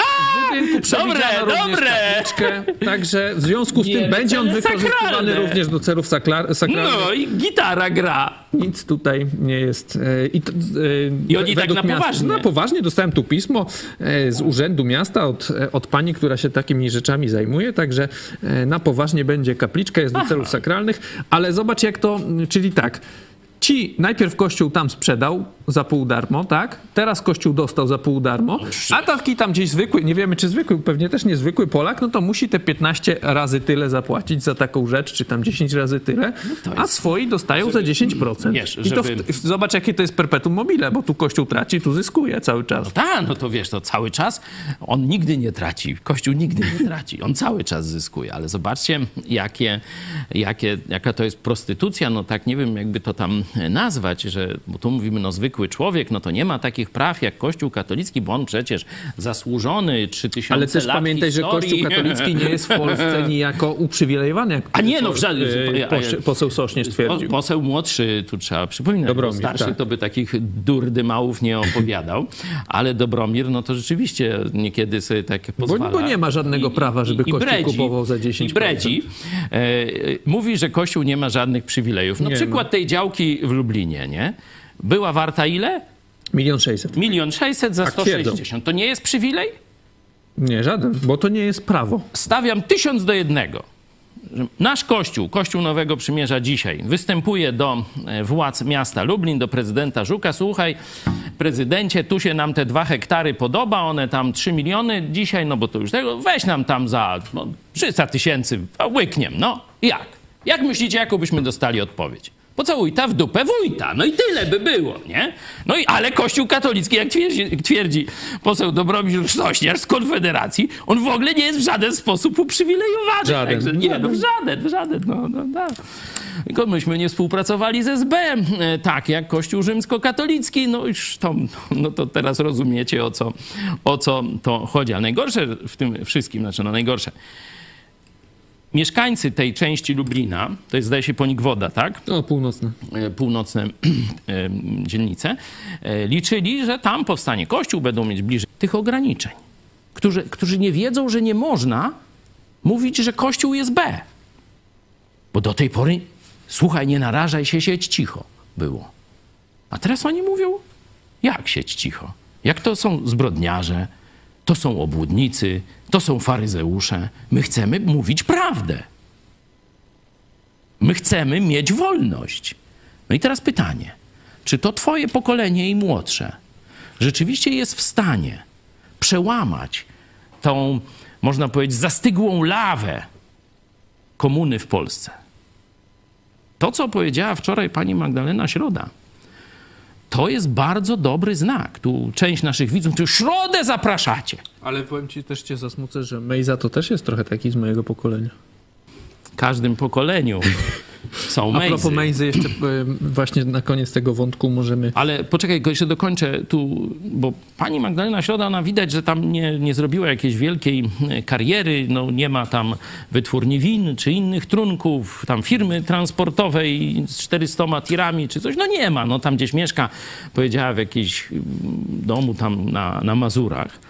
W budynku przewidziano Dobre, również dobre. kapliczkę, także w związku z tym Nie, będzie on cele wykorzystywany sakralne. również do celów saklar- sakralnych. No i gitara gra. Nic tutaj nie jest. e, I, to, e, I oni według tak na miasta- poważnie. Na poważnie dostałem tu pismo e, z Urzędu Miasta od, e, od pani, która się takimi rzeczami zajmuje, także e, na poważnie będzie kapliczka, jest do celów sakralnych, ale zobacz jak to, czyli tak, ci najpierw Kościół tam sprzedał za pół darmo, tak? Teraz Kościół dostał za pół darmo, a taki tam gdzieś zwykły, nie wiemy czy zwykły, pewnie też niezwykły Polak, no to musi te piętnaście razy tyle zapłacić za taką rzecz, czy tam dziesięć razy tyle, a swoi dostają za dziesięć procent. wiesz, I to w, żeby- w, zobacz jakie to jest perpetuum mobile, bo tu Kościół traci, tu zyskuje cały czas. Tak, no to wiesz, to cały czas on nigdy nie traci. Kościół nigdy nie traci. On cały czas zyskuje. Ale zobaczcie, jakie, jakie, jaka to jest prostytucja. No tak nie wiem, jakby to tam nazwać, że, bo tu mówimy, no zwykły człowiek, no to nie ma takich praw jak Kościół katolicki, bo on przecież zasłużony trzy tysiące Ale też lat pamiętaj, że historii. Kościół katolicki nie jest w Polsce niejako uprzywilejowany, jak A nie, no w po- żadnym- e, poś- poseł Sośnierz Po, twierdził. poseł młodszy, tu trzeba przypominać, Dobromir, bo starszy tak. to by takich durdymałów nie opowiadał, ale Dobromir, no to rzeczywiście niekiedy sobie tak pozwala. bo nie ma żadnego prawa, żeby Kościół kupował za dziesięć procent. I bredzi. E, e, mówi, że Kościół nie ma żadnych przywilejów. No Nie przykład ma. tej działki w Lublinie, nie? Była warta ile? Milion sześćset. Milion sześćset za Tak sto twierdzą. sześćdziesiąt. To nie jest przywilej? Nie, żaden, bo to nie jest prawo. Stawiam tysiąc do jednego. Że nasz Kościół, Kościół Nowego Przymierza dzisiaj występuje do e, władz miasta Lublin, do prezydenta Żuka. Słuchaj, prezydencie, tu się nam te dwa hektary podoba, one tam trzy miliony dzisiaj, no bo to już tego, weź nam tam za no, trzysta tysięcy, a łykniem, no jak? Jak myślicie, jaką byśmy dostali odpowiedź? Pocałujta w dupę wójta. No i tyle by było, nie? No i ale Kościół katolicki, jak twierdzi, twierdzi poseł Dobromir Sośnierz z Konfederacji, on w ogóle nie jest w żaden sposób uprzywilejowany. Żaden. Także, nie, no w żaden, w żaden, no, no tak. Tylko myśmy nie współpracowali z S B, e, tak jak Kościół rzymskokatolicki, no już to, no to teraz rozumiecie, o co, o co to chodzi. A najgorsze w tym wszystkim, znaczy no najgorsze, mieszkańcy tej części Lublina, to jest zdaje się Ponikwoda, tak? No, północne. E, Północne e, dzielnice, e, liczyli, że tam powstanie kościół, będą mieć bliżej tych ograniczeń. Którzy, którzy nie wiedzą, że nie można mówić, że kościół jest B. Bo do tej pory, słuchaj, nie narażaj się, siedź cicho było. A teraz oni mówią, jak siedź cicho? Jak to są zbrodniarze, to są obłudnicy, to są faryzeusze. My chcemy mówić prawdę. My chcemy mieć wolność. No i teraz pytanie, czy to twoje pokolenie i młodsze rzeczywiście jest w stanie przełamać tą, można powiedzieć, zastygłą lawę komuny w Polsce? To, co powiedziała wczoraj pani Magdalena Środa, to jest bardzo dobry znak. Tu część naszych widzów, tu środę zapraszacie. Ale powiem ci, też cię zasmucę, że Mejza to też jest trochę taki z mojego pokolenia. W każdym pokoleniu są A Mejzy. propos Mejzy, jeszcze e, właśnie na koniec tego wątku możemy... Ale poczekaj, jeszcze dokończę tu, bo pani Magdalena Środa, ona widać, że tam nie, nie zrobiła jakiejś wielkiej kariery, no nie ma tam wytwórni win czy innych trunków, tam firmy transportowej z czterystoma tirami czy coś, no nie ma, no tam gdzieś mieszka, powiedziała, w jakimś domu tam na, na Mazurach.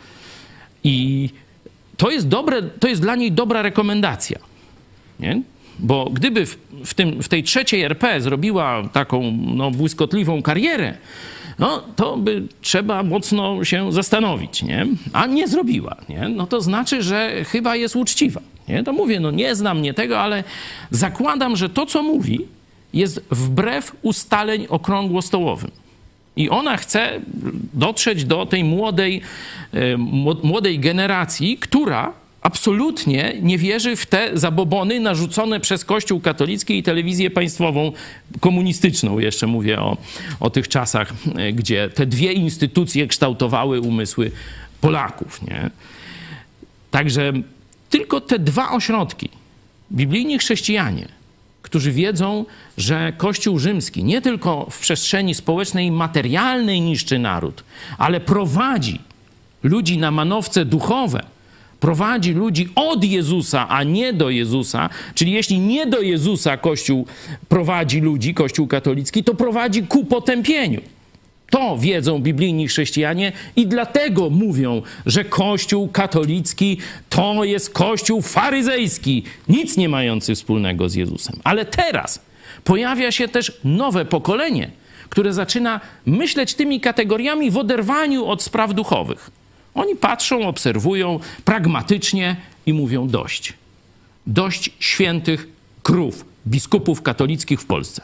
I to jest dobre, to jest dla niej dobra rekomendacja, nie? Bo gdyby w, w, tym, w tej trzeciej R P zrobiła taką no, błyskotliwą karierę, no to by trzeba mocno się zastanowić, nie? A nie zrobiła, nie? No to znaczy, że chyba jest uczciwa, nie? To mówię, no nie znam mnie tego, ale zakładam, że to, co mówi, jest wbrew ustaleń okrągłostołowym. I ona chce dotrzeć do tej młodej, młodej generacji, która absolutnie nie wierzy w te zabobony narzucone przez Kościół katolicki i telewizję państwową komunistyczną. Jeszcze mówię o, o tych czasach, gdzie te dwie instytucje kształtowały umysły Polaków, nie? Także tylko te dwa ośrodki, biblijni chrześcijanie, którzy wiedzą, że Kościół rzymski nie tylko w przestrzeni społecznej i materialnej niszczy naród, ale prowadzi ludzi na manowce duchowe, prowadzi ludzi od Jezusa, a nie do Jezusa, czyli jeśli nie do Jezusa Kościół prowadzi ludzi, Kościół katolicki, to prowadzi ku potępieniu. To wiedzą biblijni chrześcijanie i dlatego mówią, że Kościół katolicki to jest Kościół faryzejski, nic nie mający wspólnego z Jezusem. Ale teraz pojawia się też nowe pokolenie, które zaczyna myśleć tymi kategoriami w oderwaniu od spraw duchowych. Oni patrzą, obserwują pragmatycznie i mówią dość. Dość świętych krów, biskupów katolickich w Polsce.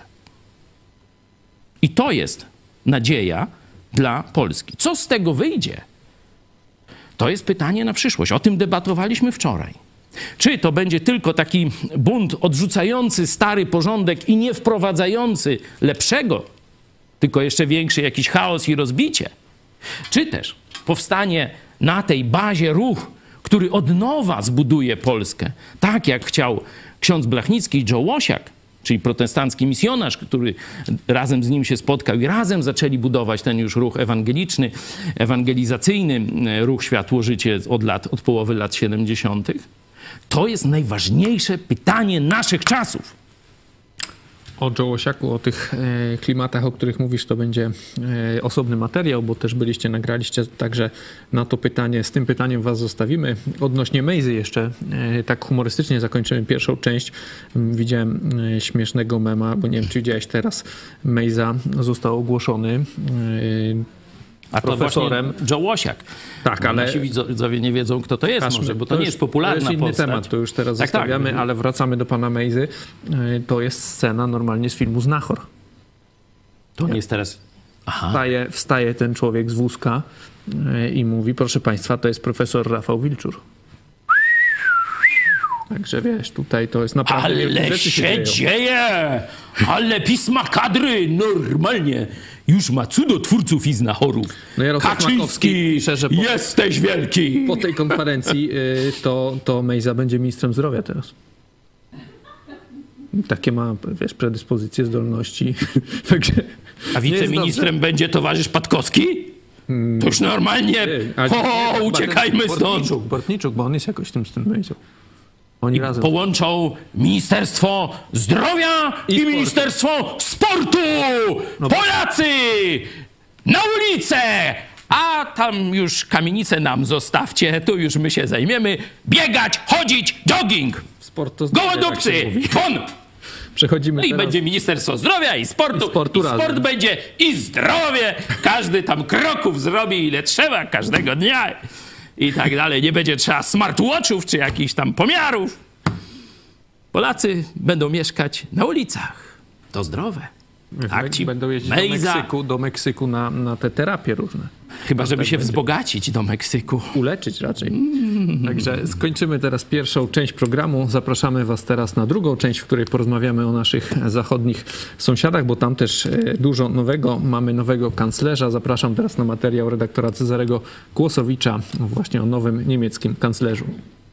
I to jest nadzieja dla Polski. Co z tego wyjdzie? To jest pytanie na przyszłość. O tym debatowaliśmy wczoraj. Czy to będzie tylko taki bunt odrzucający stary porządek i nie wprowadzający lepszego, tylko jeszcze większy jakiś chaos i rozbicie? Czy też powstanie na tej bazie ruch, który od nowa zbuduje Polskę, tak jak chciał ksiądz Blachnicki i Joe Łosiak, czyli protestancki misjonarz, który razem z nim się spotkał i razem zaczęli budować ten już ruch ewangeliczny, ewangelizacyjny, ruch Światło-Życie od lat, od połowy lat siedemdziesiątych. To jest najważniejsze pytanie naszych czasów. O Joe Łosiaku, o tych e, klimatach, o których mówisz, to będzie e, osobny materiał, bo też byliście, nagraliście, także na to pytanie, z tym pytaniem was zostawimy. Odnośnie Mejzy jeszcze, e, tak humorystycznie zakończymy pierwszą część. Widziałem e, śmiesznego mema, bo nie wiem, czy widziałeś teraz, Mejza został ogłoszony e, A to profesorem. właśnie Joe Łosiak. Tak, ale nasi widzowie nie wiedzą, kto to jest może, bo to, to nie już, jest popularna to jest inny postać. temat, to już teraz tak, zostawiamy, tak. ale wracamy do pana Mejzy. To jest scena normalnie z filmu Znachor. To nie jest teraz... Aha. Wstaje, wstaje ten człowiek z wózka i mówi, proszę państwa, to jest profesor Rafał Wilczur. Także wiesz, tutaj to jest naprawdę... Ale wielkie rzeczy się dzieją. dzieje! Ale pisma kadry normalnie już ma cudotwórców i znachorów. No Jarosław Makowski Kaczyński, pisze, że po- jesteś wielki! Po tej konferencji y, to, to Mejza będzie ministrem zdrowia teraz. Takie ma, wiesz, predyspozycje, zdolności. Także A wiceministrem będzie towarzysz Patkowski? To już normalnie. Ale- O, uciekajmy stąd. Bortniczuk, Bortniczuk, bo on jest jakoś tym z tym Mejzą. Oni razem. Połączą Ministerstwo Zdrowia i, I sportu. Ministerstwo Sportu! No bo- Polacy! Na ulicę! A tam już kamienicę nam zostawcie, tu już my się zajmiemy. Biegać, chodzić, jogging! Sport to zdrowie, Gołodupcy! tak się mówi. Won! Przechodzimy No i teraz. będzie Ministerstwo Zdrowia i Sportu. I sportu I sport razem. będzie i zdrowie. Każdy tam kroków zrobi ile trzeba każdego dnia. I tak dalej. Nie będzie trzeba smartwatchów czy jakichś tam pomiarów. Polacy będą mieszkać na ulicach. To zdrowe. Tak ci Będą jeździć do Mejza. Meksyku, do Meksyku na, na te terapie różne. Chyba, żeby się będzie. wzbogacić do Meksyku. Uleczyć raczej. Także skończymy teraz pierwszą część programu. Zapraszamy was teraz na drugą część, w której porozmawiamy o naszych zachodnich sąsiadach, bo tam też e, dużo nowego. Mamy nowego kanclerza. Zapraszam teraz na materiał redaktora Cezarego Kłosowicza właśnie o nowym niemieckim kanclerzu.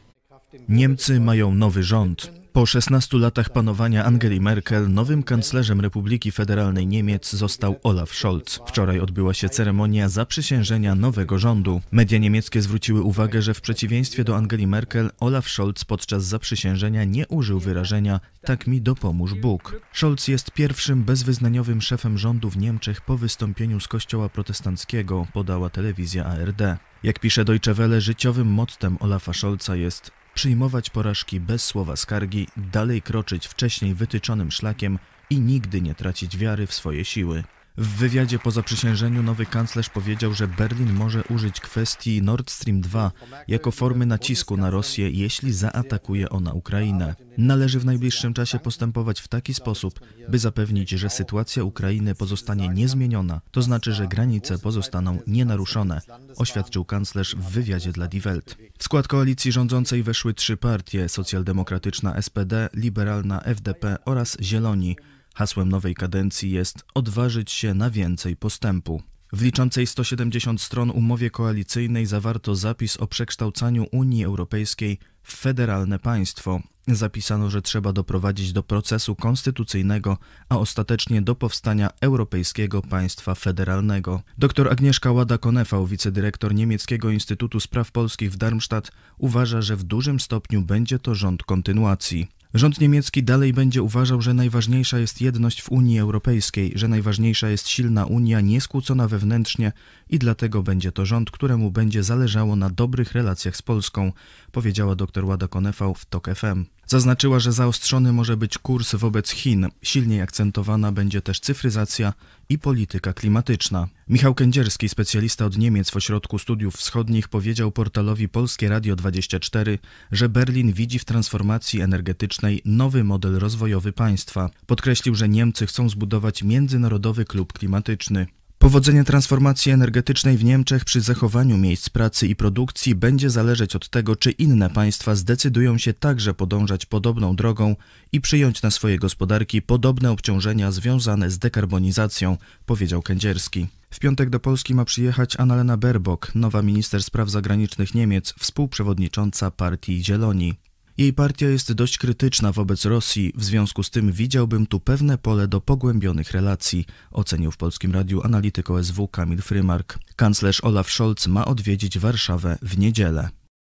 Niemcy mają nowy rząd. Po szesnastu latach panowania Angeli Merkel nowym kanclerzem Republiki Federalnej Niemiec został Olaf Scholz. Wczoraj odbyła się ceremonia zaprzysiężenia nowego rządu. Media niemieckie zwróciły uwagę, że w przeciwieństwie do Angeli Merkel Olaf Scholz podczas zaprzysiężenia nie użył wyrażenia „tak mi dopomóż Bóg”. Scholz jest pierwszym bezwyznaniowym szefem rządu w Niemczech po wystąpieniu z kościoła protestanckiego, podała telewizja A R D. Jak pisze Deutsche Welle, życiowym mottem Olafa Scholza jest przyjmować porażki bez słowa skargi, dalej kroczyć wcześniej wytyczonym szlakiem i nigdy nie tracić wiary w swoje siły. W wywiadzie po zaprzysiężeniu nowy kanclerz powiedział, że Berlin może użyć kwestii Nord Stream dwa jako formy nacisku na Rosję, jeśli zaatakuje ona Ukrainę. Należy w najbliższym czasie postępować w taki sposób, by zapewnić, że sytuacja Ukrainy pozostanie niezmieniona, to znaczy, że granice pozostaną nienaruszone, oświadczył kanclerz w wywiadzie dla Die Welt. W skład koalicji rządzącej weszły trzy partie: socjaldemokratyczna S P D, liberalna F D P oraz Zieloni. Hasłem nowej kadencji jest odważyć się na więcej postępu. W liczącej sto siedemdziesiąt stron umowie koalicyjnej zawarto zapis o przekształcaniu Unii Europejskiej w federalne państwo. Zapisano, że trzeba doprowadzić do procesu konstytucyjnego, a ostatecznie do powstania Europejskiego Państwa Federalnego. Dr Agnieszka Łada-Konefał, wicedyrektor Niemieckiego Instytutu Spraw Polskich w Darmstadt, uważa, że w dużym stopniu będzie to rząd kontynuacji. Rząd niemiecki dalej będzie uważał, że najważniejsza jest jedność w Unii Europejskiej, że najważniejsza jest silna Unia, nieskłócona wewnętrznie i dlatego będzie to rząd, któremu będzie zależało na dobrych relacjach z Polską, powiedziała dr Łada-Konefał w Tok F M. Zaznaczyła, że zaostrzony może być kurs wobec Chin. Silniej akcentowana będzie też cyfryzacja i polityka klimatyczna. Michał Kędzierski, specjalista od Niemiec w Ośrodku Studiów Wschodnich, powiedział portalowi Polskie Radio dwadzieścia cztery, że Berlin widzi w transformacji energetycznej nowy model rozwojowy państwa. Podkreślił, że Niemcy chcą zbudować międzynarodowy klub klimatyczny. Powodzenie transformacji energetycznej w Niemczech przy zachowaniu miejsc pracy i produkcji będzie zależeć od tego, czy inne państwa zdecydują się także podążać podobną drogą i przyjąć na swoje gospodarki podobne obciążenia związane z dekarbonizacją, powiedział Kędzierski. W piątek do Polski ma przyjechać Annalena Baerbock, nowa minister spraw zagranicznych Niemiec, współprzewodnicząca partii Zieloni. Jej partia jest dość krytyczna wobec Rosji, w związku z tym widziałbym tu pewne pole do pogłębionych relacji, ocenił w Polskim Radiu analityk O S W Kamil Frymark. Kanclerz Olaf Scholz ma odwiedzić Warszawę w niedzielę.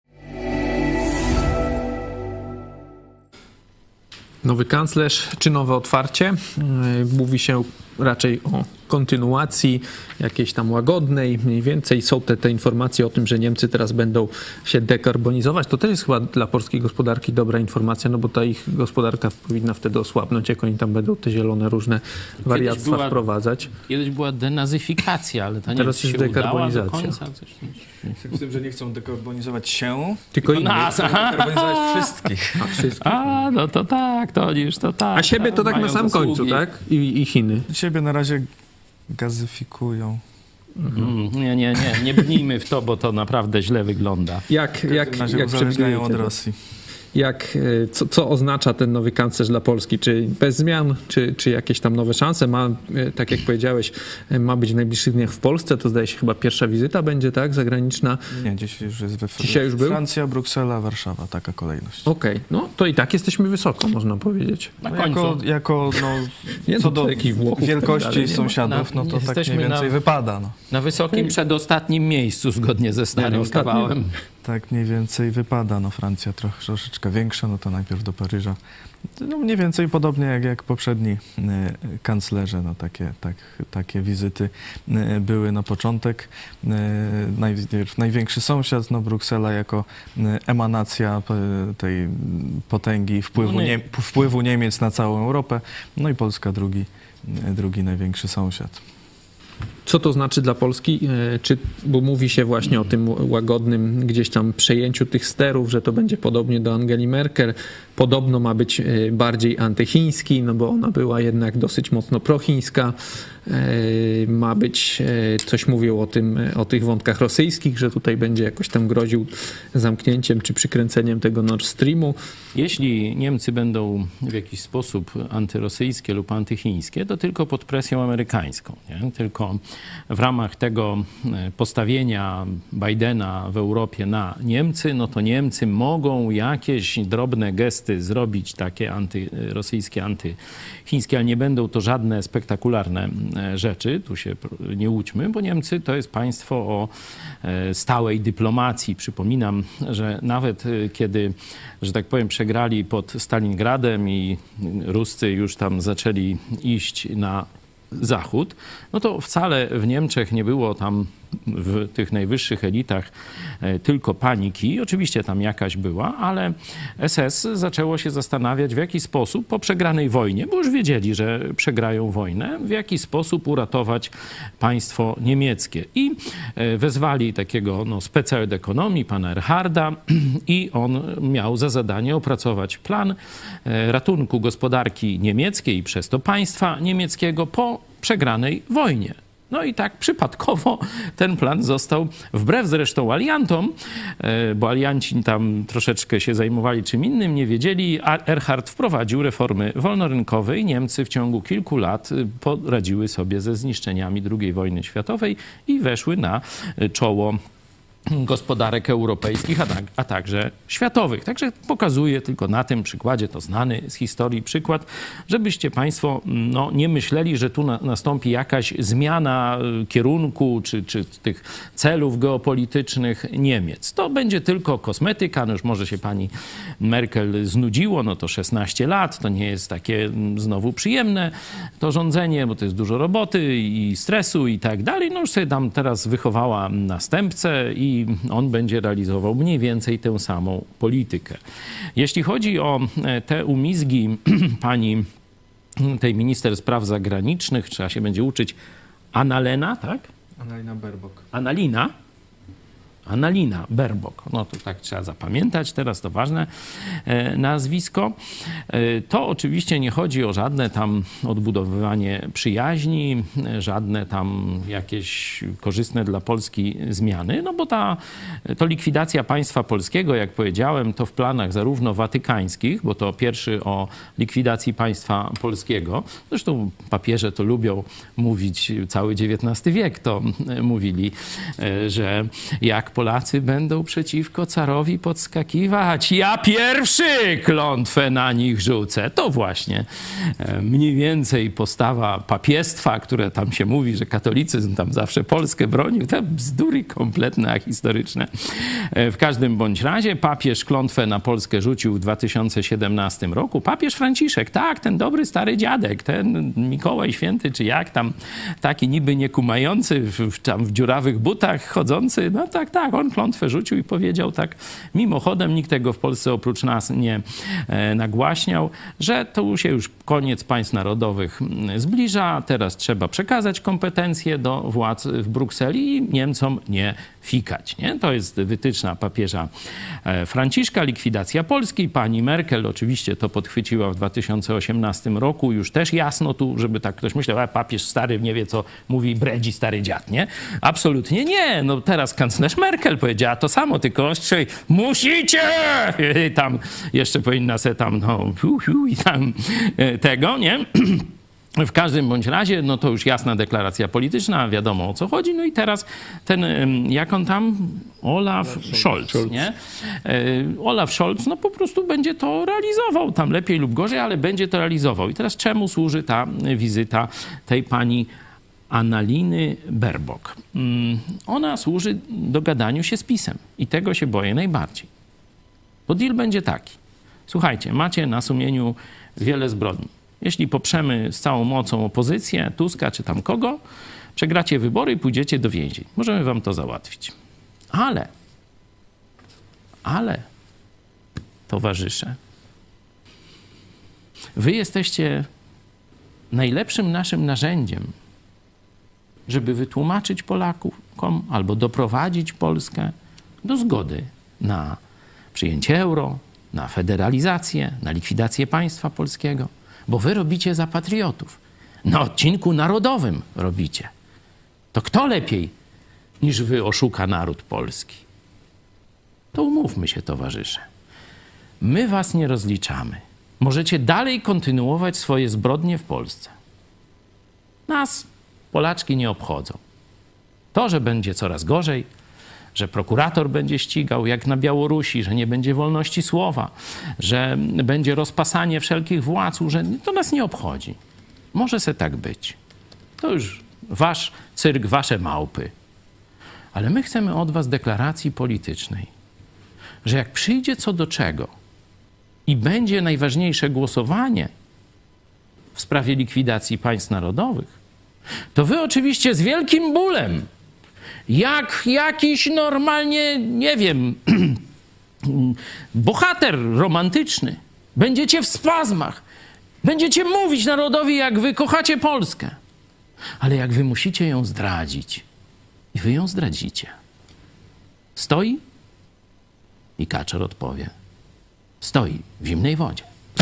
Nowy kanclerz czy nowe otwarcie? Mówi się raczej o kontynuacji jakiejś tam łagodnej, mniej więcej. Są te, te informacje o tym, że Niemcy teraz będą się dekarbonizować. To też jest chyba dla polskiej gospodarki dobra informacja, no bo ta ich gospodarka powinna wtedy osłabnąć, jak oni tam będą te zielone różne wariactwa była, wprowadzać. Kiedyś była denazyfikacja, ale ta nie Teraz się jest udała dekarbonizacja. do końca. Coś, Z tym, że nie chcą dekarbonizować się, Tylko innych. nas, aha. dekarbonizować wszystkich. A, wszystkich. A, no to tak, to oni już to tak. A siebie to tak na mają samym zasługi. końcu, tak? I, i Chiny. Siebie na razie gazyfikują. Mm, nie, nie, nie, nie brnijmy w to, bo to naprawdę źle wygląda. Jak, jak, Na razie jak uzależniają od przewidujecie? Rosji. jak, co, co oznacza ten nowy kanclerz dla Polski? Czy bez zmian, czy, czy jakieś tam nowe szanse? Ma, tak jak powiedziałeś, ma być w najbliższych dniach w Polsce, to zdaje się chyba pierwsza wizyta będzie, tak, zagraniczna? Nie, dzisiaj już jest we Dzisiaj już był? Francja, Bruksela, Warszawa, taka kolejność. Okej, okay. No to i tak jesteśmy wysoko, można powiedzieć. Na No końcu. jako, jako no, Nie, co no to do jakichś Włochów, wielkości tak dalej, nie ma. sąsiadów, Na- no to tak jesteśmy mniej więcej na- wypada. No. Na wysokim przedostatnim miejscu, zgodnie ze starym Nie, no, ostatnio- kawałem. Tak mniej więcej wypada. No Francja trochę, troszeczkę większa, no to najpierw do Paryża. No mniej więcej podobnie jak, jak poprzedni e, kanclerze, no takie, tak, takie wizyty e, były na początek. E, najpierw największy sąsiad, no Bruksela jako e, emanacja e, tej potęgi wpływu, No nie. nie, wpływu Niemiec na całą Europę, no i Polska drugi, e, drugi największy sąsiad. Co to znaczy dla Polski? E, Czy, bo mówi się właśnie o tym łagodnym gdzieś tam przejęciu tych sterów, że to będzie podobnie do Angeli Merkel. Podobno ma być e, bardziej antychiński, no bo ona była jednak dosyć mocno prochińska. E, Ma być, e, coś mówią o tym, o tych wątkach rosyjskich, że tutaj będzie jakoś tam groził zamknięciem czy przykręceniem tego Nord Streamu. Jeśli Niemcy będą w jakiś sposób antyrosyjskie lub antychińskie, to tylko pod presją amerykańską. Nie? Tylko w ramach tego postawienia Bidena w Europie na Niemcy, no to Niemcy mogą jakieś drobne gesty zrobić, takie antyrosyjskie, antychińskie, ale nie będą to żadne spektakularne rzeczy. Tu się nie łudźmy, bo Niemcy to jest państwo o stałej dyplomacji. Przypominam, że nawet kiedy, że tak powiem, przegrali pod Stalingradem i Ruscy już tam zaczęli iść na zachód, no to wcale w Niemczech nie było tam w tych najwyższych elitach tylko paniki. Oczywiście tam jakaś była, ale S S zaczęło się zastanawiać, w jaki sposób po przegranej wojnie, bo już wiedzieli, że przegrają wojnę, w jaki sposób uratować państwo niemieckie. I wezwali takiego no, speca od ekonomii, pana Erharda, i on miał za zadanie opracować plan ratunku gospodarki niemieckiej i przez to państwa niemieckiego po przegranej wojnie. No i tak przypadkowo ten plan został, wbrew zresztą aliantom, bo alianci tam troszeczkę się zajmowali czym innym, nie wiedzieli, a Erhard wprowadził reformy wolnorynkowe i Niemcy w ciągu kilku lat poradziły sobie ze zniszczeniami drugiej wojny światowej i weszły na czoło gospodarek europejskich, a, tak, a także światowych. Także pokazuję tylko na tym przykładzie, to znany z historii przykład, żebyście państwo no, nie myśleli, że tu na, nastąpi jakaś zmiana kierunku czy, czy tych celów geopolitycznych Niemiec. To będzie tylko kosmetyka, no już może się pani Merkel znudziło, no to szesnaście lat, to nie jest takie znowu przyjemne to rządzenie, bo to jest dużo roboty i stresu i tak dalej. No już sobie tam teraz wychowała następcę i i on będzie realizował mniej więcej tę samą politykę. Jeśli chodzi o te umizgi pani, tej minister spraw zagranicznych, trzeba się będzie uczyć Annalena, tak? Annalena Baerbock. Annalina? Annalina Baerbock. No to tak trzeba zapamiętać, teraz to ważne e, nazwisko. E, to oczywiście nie chodzi o żadne tam odbudowywanie przyjaźni, e, żadne tam jakieś korzystne dla Polski zmiany, no bo ta to likwidacja państwa polskiego, jak powiedziałem, to w planach zarówno watykańskich, bo to pierwszy o likwidacji państwa polskiego. Zresztą papieże to lubią mówić, cały dziewiętnasty wiek to e, mówili, e, że jak Polacy będą przeciwko carowi podskakiwać, ja pierwszy klątwę na nich rzucę. To właśnie mniej więcej postawa papiestwa, które tam się mówi, że katolicyzm tam zawsze Polskę bronił. To bzdury kompletne, a historyczne. W każdym bądź razie papież klątwę na Polskę rzucił w dwa tysiące siedemnastym roku. Papież Franciszek, tak, ten dobry stary dziadek, ten Mikołaj Święty, czy jak tam, taki niby niekumający, w, tam w dziurawych butach chodzący, no tak, tak, on klątwę rzucił i powiedział tak mimochodem, nikt tego w Polsce oprócz nas nie e, nagłaśniał, że to się już koniec państw narodowych zbliża, teraz trzeba przekazać kompetencje do władz w Brukseli i Niemcom nie fikać. Nie? To jest wytyczna papieża Franciszka, likwidacja Polski. Pani Merkel oczywiście to podchwyciła w dwa tysiące osiemnastym roku. Już też jasno tu, żeby tak ktoś myślał, a papież stary nie wie, co mówi, bredzi stary dziad, nie? Absolutnie nie. No teraz kanclerz Merkel Merkel powiedziała to samo, tylko ostrzej, musicie! I tam jeszcze powinna se tam, no, hu, hu, i tam tego, nie? W każdym bądź razie, no to już jasna deklaracja polityczna, wiadomo o co chodzi. No i teraz ten, jak on tam, Olaf Scholz, nie? Olaf Scholz, no po prostu będzie to realizował, tam lepiej lub gorzej, ale będzie to realizował. I teraz czemu służy ta wizyta tej pani Annaleny Baerbock? Ona służy dogadaniu się z PiS-em i tego się boję najbardziej. Bo deal będzie taki. Słuchajcie, macie na sumieniu wiele zbrodni. Jeśli poprzemy z całą mocą opozycję, Tuska czy tam kogo, przegracie wybory i pójdziecie do więzień. Możemy wam to załatwić. Ale, ale, towarzysze, wy jesteście najlepszym naszym narzędziem, żeby wytłumaczyć Polakom albo doprowadzić Polskę do zgody na przyjęcie euro, na federalizację, na likwidację państwa polskiego. Bo wy robicie za patriotów. Na odcinku narodowym robicie. To kto lepiej niż wy oszuka naród polski? To umówmy się, towarzysze. My was nie rozliczamy. Możecie dalej kontynuować swoje zbrodnie w Polsce. Nas Polaczki nie obchodzą. To, że będzie coraz gorzej, że prokurator będzie ścigał jak na Białorusi, że nie będzie wolności słowa, że będzie rozpasanie wszelkich władz urzędników, to nas nie obchodzi. Może se tak być. To już wasz cyrk, wasze małpy. Ale my chcemy od was deklaracji politycznej, że jak przyjdzie co do czego i będzie najważniejsze głosowanie w sprawie likwidacji państw narodowych, to wy oczywiście z wielkim bólem, jak jakiś normalnie, nie wiem, bohater romantyczny, będziecie w spazmach, będziecie mówić narodowi, jak wy kochacie Polskę. Ale jak wy musicie ją zdradzić i wy ją zdradzicie. Stoi? I Kaczor odpowie. Stoi w zimnej wodzie.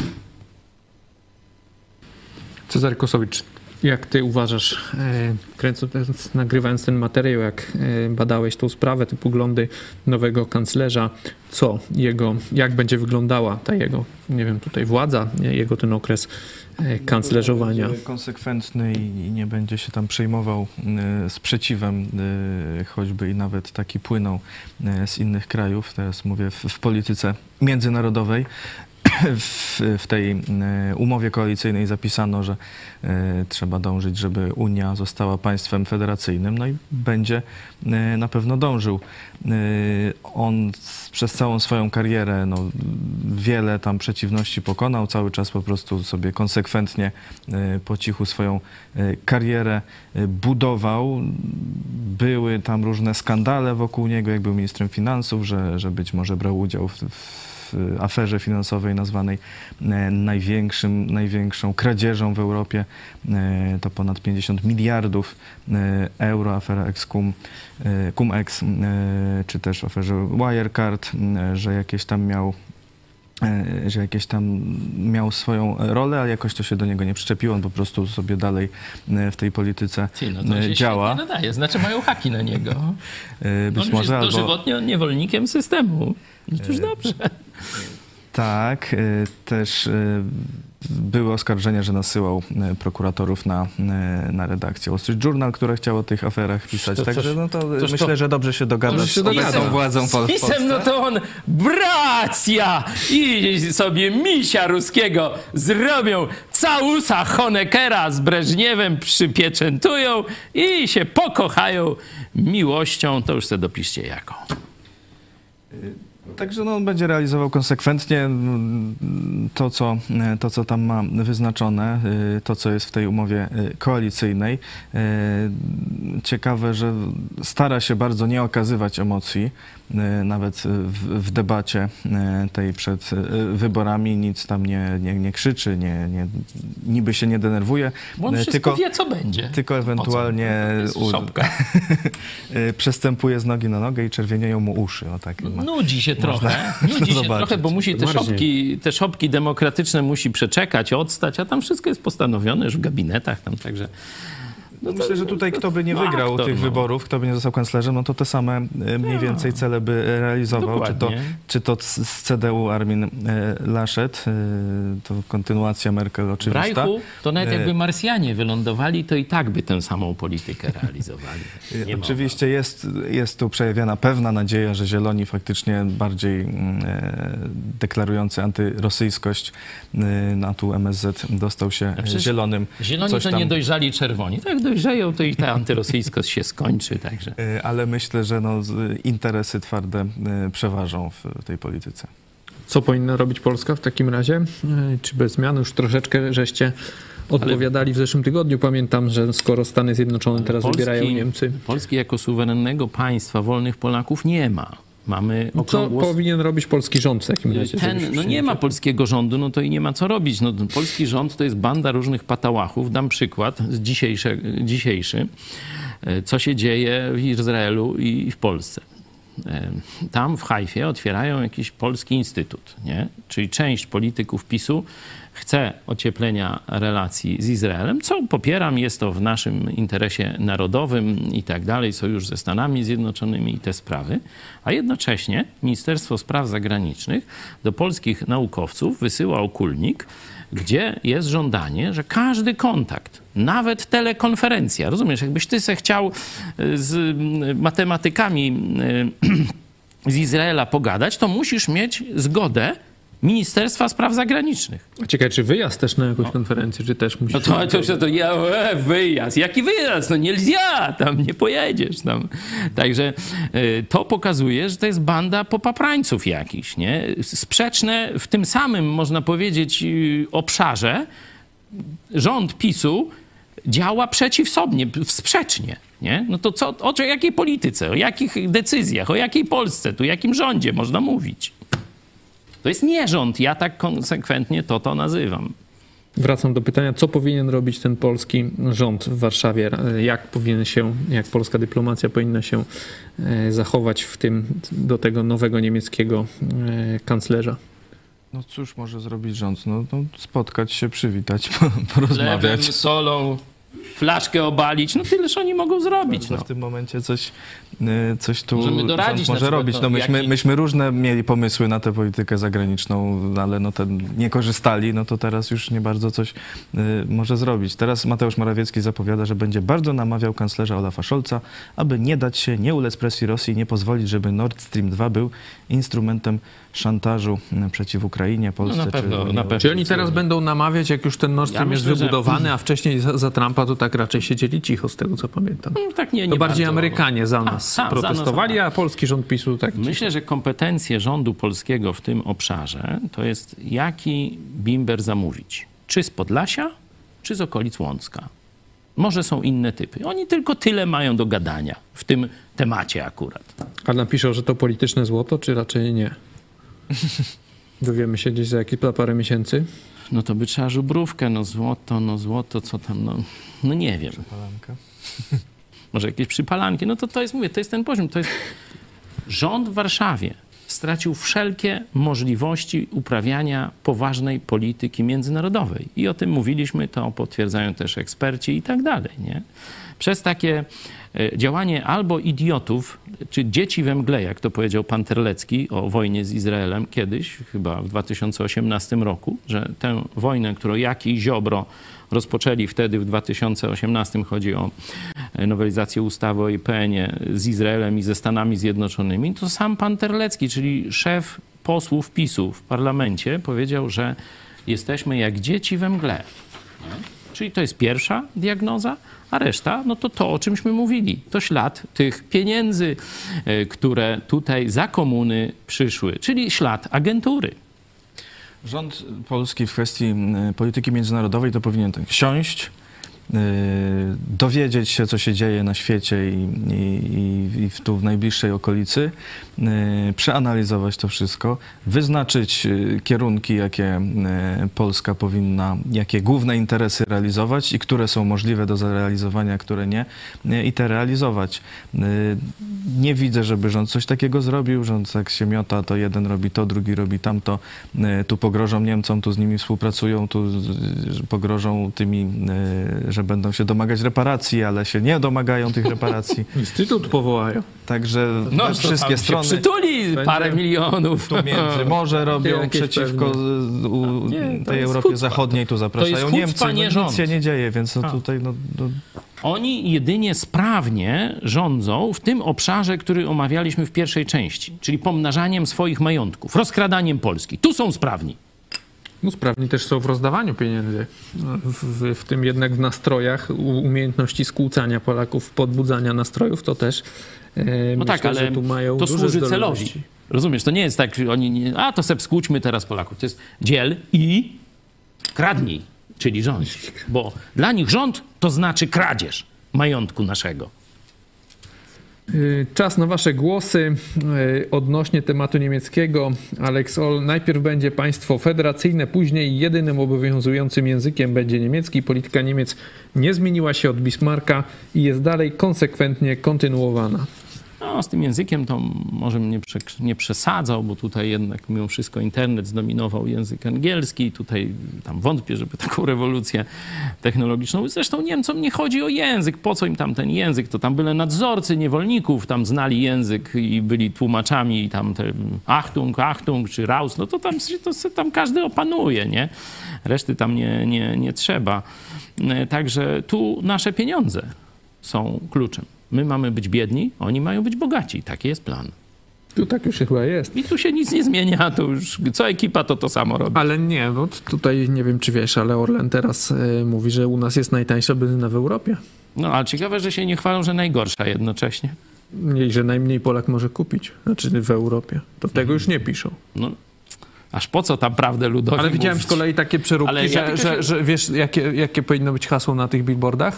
Cezary Kosowicz, jak ty uważasz, e, kręcąc, nagrywając ten materiał, jak e, badałeś tą sprawę, te poglądy nowego kanclerza, co jego, jak będzie wyglądała ta jego, nie wiem, tutaj władza, nie, jego ten okres e, kanclerzowania? Będzie konsekwentny i nie będzie się tam przejmował e, sprzeciwem, e, choćby i nawet taki płynął e, z innych krajów. Teraz mówię w, w polityce międzynarodowej. W, w tej e, umowie koalicyjnej zapisano, że e, trzeba dążyć, żeby Unia została państwem federacyjnym, no i będzie e, na pewno dążył. E, on z, przez całą swoją karierę no, wiele tam przeciwności pokonał, cały czas po prostu sobie konsekwentnie e, po cichu swoją e, karierę e, budował. Były tam różne skandale wokół niego, jak był ministrem finansów, że, że być może brał udział w, w w aferze finansowej nazwanej największym, największą kradzieżą w Europie. To ponad pięćdziesiąt miliardów euro, afera Ex-Cum, Cum-Ex, czy też w aferze Wirecard, że jakieś tam miał że jakieś tam miał swoją rolę, ale jakoś to się do niego nie przyczepiło, on po prostu sobie dalej w tej polityce Ty, no to się działa. Nadaje. Znaczy mają haki na niego. Być on może jest albo... dożywotnio niewolnikiem systemu. No cóż dobrze. Tak, też były oskarżenia, że nasyłał prokuratorów na, na redakcję Wall Street Journal, które chciało o tych aferach pisać. To, Także no to toż myślę, to, że dobrze się dogada z obecną władzą w Polsce. Pisem, no to on bracia i sobie misia ruskiego zrobią, całusa Honeckera z Breżniewem przypieczętują i się pokochają miłością. To już sobie dopiszcie jaką. Także no, on będzie realizował konsekwentnie to co, to, co tam ma wyznaczone, to, co jest w tej umowie koalicyjnej. Ciekawe, że stara się bardzo nie okazywać emocji, nawet w, w debacie tej przed wyborami nic tam nie, nie, nie krzyczy, nie, nie, niby się nie denerwuje. Bo on wszystko tylko, wie, co będzie. Tylko ewentualnie u, przestępuje z nogi na nogę i czerwienieją mu uszy. O, tak ma, nudzi się trochę, nudzi się trochę, bo musi te szopki, te szopki demokratyczne musi przeczekać, odstać, a tam wszystko jest postanowione już w gabinetach tam, także... No to, Myślę, że tutaj kto by nie no wygrał aktor, tych no. wyborów, kto by nie został kanclerzem, no to te same e, mniej więcej cele by realizował. Czy to, Dokładnie. czy to z z C D U Armin e, Laschet, e, to kontynuacja Merkel W oczywista. Reichu to nawet E, jakby Marsjanie wylądowali, to i tak by tę samą politykę realizowali. Nie Oczywiście jest, jest tu przejawiana pewna nadzieja, że Zieloni faktycznie bardziej mm, e, deklarujący antyrosyjskość, e, na tu M S Z dostał się przecież zielonym. Zieloni Coś to tam, nie dojrzali czerwoni. Tak dojrzeją, to i ta antyrosyjskość się skończy, także... e, ale myślę, że no, z- interesy twarde e, przeważą w, w tej polityce. Co powinna robić Polska w takim razie? E, Czy bez zmian? Już troszeczkę żeście odpowiadali w zeszłym tygodniu. Pamiętam, że skoro Stany Zjednoczone teraz Polski- wybierają Niemcy, Polski jako suwerennego państwa wolnych Polaków nie ma. Mamy co okrągło... powinien robić polski rząd w takim razie? Ten, żebyśmy no się nie ma polskiego rządu, no to i nie ma co robić. No, polski rząd to jest banda różnych patałachów. Dam przykład z dzisiejsze, dzisiejszy, e, co się dzieje w Izraelu i w Polsce. E, Tam w Hajfie otwierają jakiś polski instytut, nie? Czyli część polityków PiSu chce ocieplenia relacji z Izraelem, co popieram, jest to w naszym interesie narodowym i tak dalej, sojusz ze Stanami Zjednoczonymi i te sprawy, a jednocześnie Ministerstwo Spraw Zagranicznych do polskich naukowców wysyła okulnik, gdzie jest żądanie, że każdy kontakt, nawet telekonferencja, rozumiesz, jakbyś ty se chciał y, z y, matematykami y, z Izraela pogadać, to musisz mieć zgodę Ministerstwa Spraw Zagranicznych. Ciekawe, czy wyjazd też na jakąś konferencję, czy też musi... No to, to, to, to ja, e, wyjazd. Jaki wyjazd? No nie tam nie pojedziesz tam. Także y, to pokazuje, że to jest banda popaprańców jakichś, nie? Sprzeczne w tym samym, można powiedzieć, y, obszarze rząd PiSu działa przeciw sobie, sprzecznie. Nie? No to co, o jakiej polityce, o jakich decyzjach, o jakiej Polsce, tu jakim rządzie można mówić? To jest nierząd. Ja tak konsekwentnie to to nazywam. Wracam do pytania, co powinien robić ten polski rząd w Warszawie? Jak powinien się, jak polska dyplomacja powinna się e, zachować w tym do tego nowego niemieckiego e, kanclerza? No cóż może zrobić rząd? No, no spotkać się, przywitać, porozmawiać. Chlebem, solą, flaszkę obalić. No tyleż oni mogą zrobić. No. No. W tym momencie coś, y, coś tu Możemy doradzić rząd na może przykład, robić. no, No, myśmy, jaki- myśmy różne mieli pomysły na tę politykę zagraniczną, ale no ten nie korzystali, no to teraz już nie bardzo coś y, może zrobić. Teraz Mateusz Morawiecki zapowiada, że będzie bardzo namawiał kanclerza Olafa Scholza, aby nie dać się, nie ulec presji Rosji i nie pozwolić, żeby Nord Stream dwa był instrumentem szantażu y, przeciw Ukrainie, Polsce. No na pewno, czy Unii na pewno. Europejskiej. Czyli oni teraz będą namawiać, jak już ten Nord Stream Ja jest myślę, że- wybudowany, a wcześniej za, za Trumpa to tak raczej siedzieli cicho, z tego co pamiętam. No, tak nie, nie To bardziej bardzo. Amerykanie za A, nas a, za nas, protestowali, a. a polski rząd PiSu tak Myślę, że kompetencje rządu polskiego w tym obszarze to jest jaki bimber zamówić. Czy z Podlasia, czy z okolic Łącka. Może są inne typy. Oni tylko tyle mają do gadania w tym temacie akurat. A napiszą, że to polityczne złoto, czy raczej nie? Dowiemy się gdzieś za jakieś za parę miesięcy. No to by trzeba żubrówkę, no złoto, no złoto, co tam, no, no nie wiem. Palanka. Może jakieś przypalanki. No to to jest, mówię, to jest ten poziom. To jest rząd w Warszawie stracił wszelkie możliwości uprawiania poważnej polityki międzynarodowej. I o tym mówiliśmy, to potwierdzają też eksperci i tak dalej, nie? Przez takie e, działanie albo idiotów, czy dzieci we mgle, jak to powiedział pan Terlecki o wojnie z Izraelem kiedyś, chyba w dwa tysiące osiemnastym roku, że tę wojnę, którą Jaki i Ziobro rozpoczęli wtedy w dwa tysiące osiemnastym, chodzi o nowelizację ustawy o I P N-ie z Izraelem i ze Stanami Zjednoczonymi, to sam pan Terlecki, czyli szef posłów PiSu w parlamencie, powiedział, że jesteśmy jak dzieci we mgle. Czyli to jest pierwsza diagnoza, a reszta, no to to, o czymśmy mówili. To ślad tych pieniędzy, y, które tutaj za komuny przyszły, czyli ślad agentury. Rząd polski w kwestii y, polityki międzynarodowej to powinien tak siąść, y, dowiedzieć się, co się dzieje na świecie i, i, i w, tu w najbliższej okolicy, y, przeanalizować to wszystko, wyznaczyć y, kierunki, jakie y, Polska powinna, jakie główne interesy realizować i które są możliwe do zrealizowania, które nie, y, i te realizować. Y, nie widzę, żeby rząd coś takiego zrobił. Rząd jak się miota, to jeden robi to, drugi robi tamto. Y, tu pogrożą Niemcom, tu z nimi współpracują, tu y, pogrożą tymi y, że będą się domagać reparacji, ale się nie domagają tych reparacji. Instytut powołają. Także No, te wszystkie się strony przytuli Będzie- parę milionów. tu między morze robią Jakieś przeciwko pewne- u, Nie, to tej jest Europie chucpa. Zachodniej, tu zapraszają chucpa, Niemcy, nie no, rząd. nic się nie dzieje, więc no, A. tutaj no, no, Oni jedynie sprawnie rządzą w tym obszarze, który omawialiśmy w pierwszej części, czyli pomnażaniem swoich majątków, rozkradaniem Polski. Tu są sprawni. No sprawni też są w rozdawaniu pieniędzy. W, w, w tym jednak w nastrojach, u- umiejętności skłócania Polaków, podbudzania nastrojów, to też e, No myślę, tak, ale że tu mają to duże służy celowi. zdolności. Rozumiesz, to nie jest tak, że oni nie, a to se skłóćmy teraz Polaków. To jest dziel i kradnij, czyli rządź. Bo dla nich rząd to znaczy kradzież majątku naszego. Y, Czas na wasze głosy y, odnośnie tematu niemieckiego. Alex Ol, najpierw będzie państwo federacyjne, później jedynym obowiązującym językiem będzie niemiecki. Polityka Niemiec nie zmieniła się od Bismarcka i jest dalej konsekwentnie kontynuowana. No, z tym językiem to może mnie prze, nie przesadzał, bo tutaj jednak mimo wszystko internet zdominował język angielski. Tutaj tam wątpię, żeby taką rewolucję technologiczną. Zresztą Niemcom nie chodzi o język. Po co im tam ten język? To tam byle nadzorcy niewolników tam znali język i byli tłumaczami i tam te Achtung, Achtung czy Raus, no to tam, to se tam każdy opanuje, nie? Reszty tam nie, nie, nie trzeba. Także tu nasze pieniądze są kluczem. My mamy być biedni, oni mają być bogaci. Taki jest plan. Tu tak już chyba jest. I tu się nic nie zmienia, to już co ekipa to to samo robi. Ale nie, no tutaj nie wiem, czy wiesz, ale Orlen teraz y, mówi, że u nas jest najtańsza benzyna w Europie. No, ale ciekawe, że się nie chwalą, że najgorsza jednocześnie. I że najmniej Polak może kupić, znaczy w Europie. To tego już nie piszą. No, aż po co tam prawdę ludowi Ale widziałem z mówić? kolei takie przeróbki, Ale ja że, tylko że, się- że wiesz, jakie, jakie powinno być hasło na tych billboardach?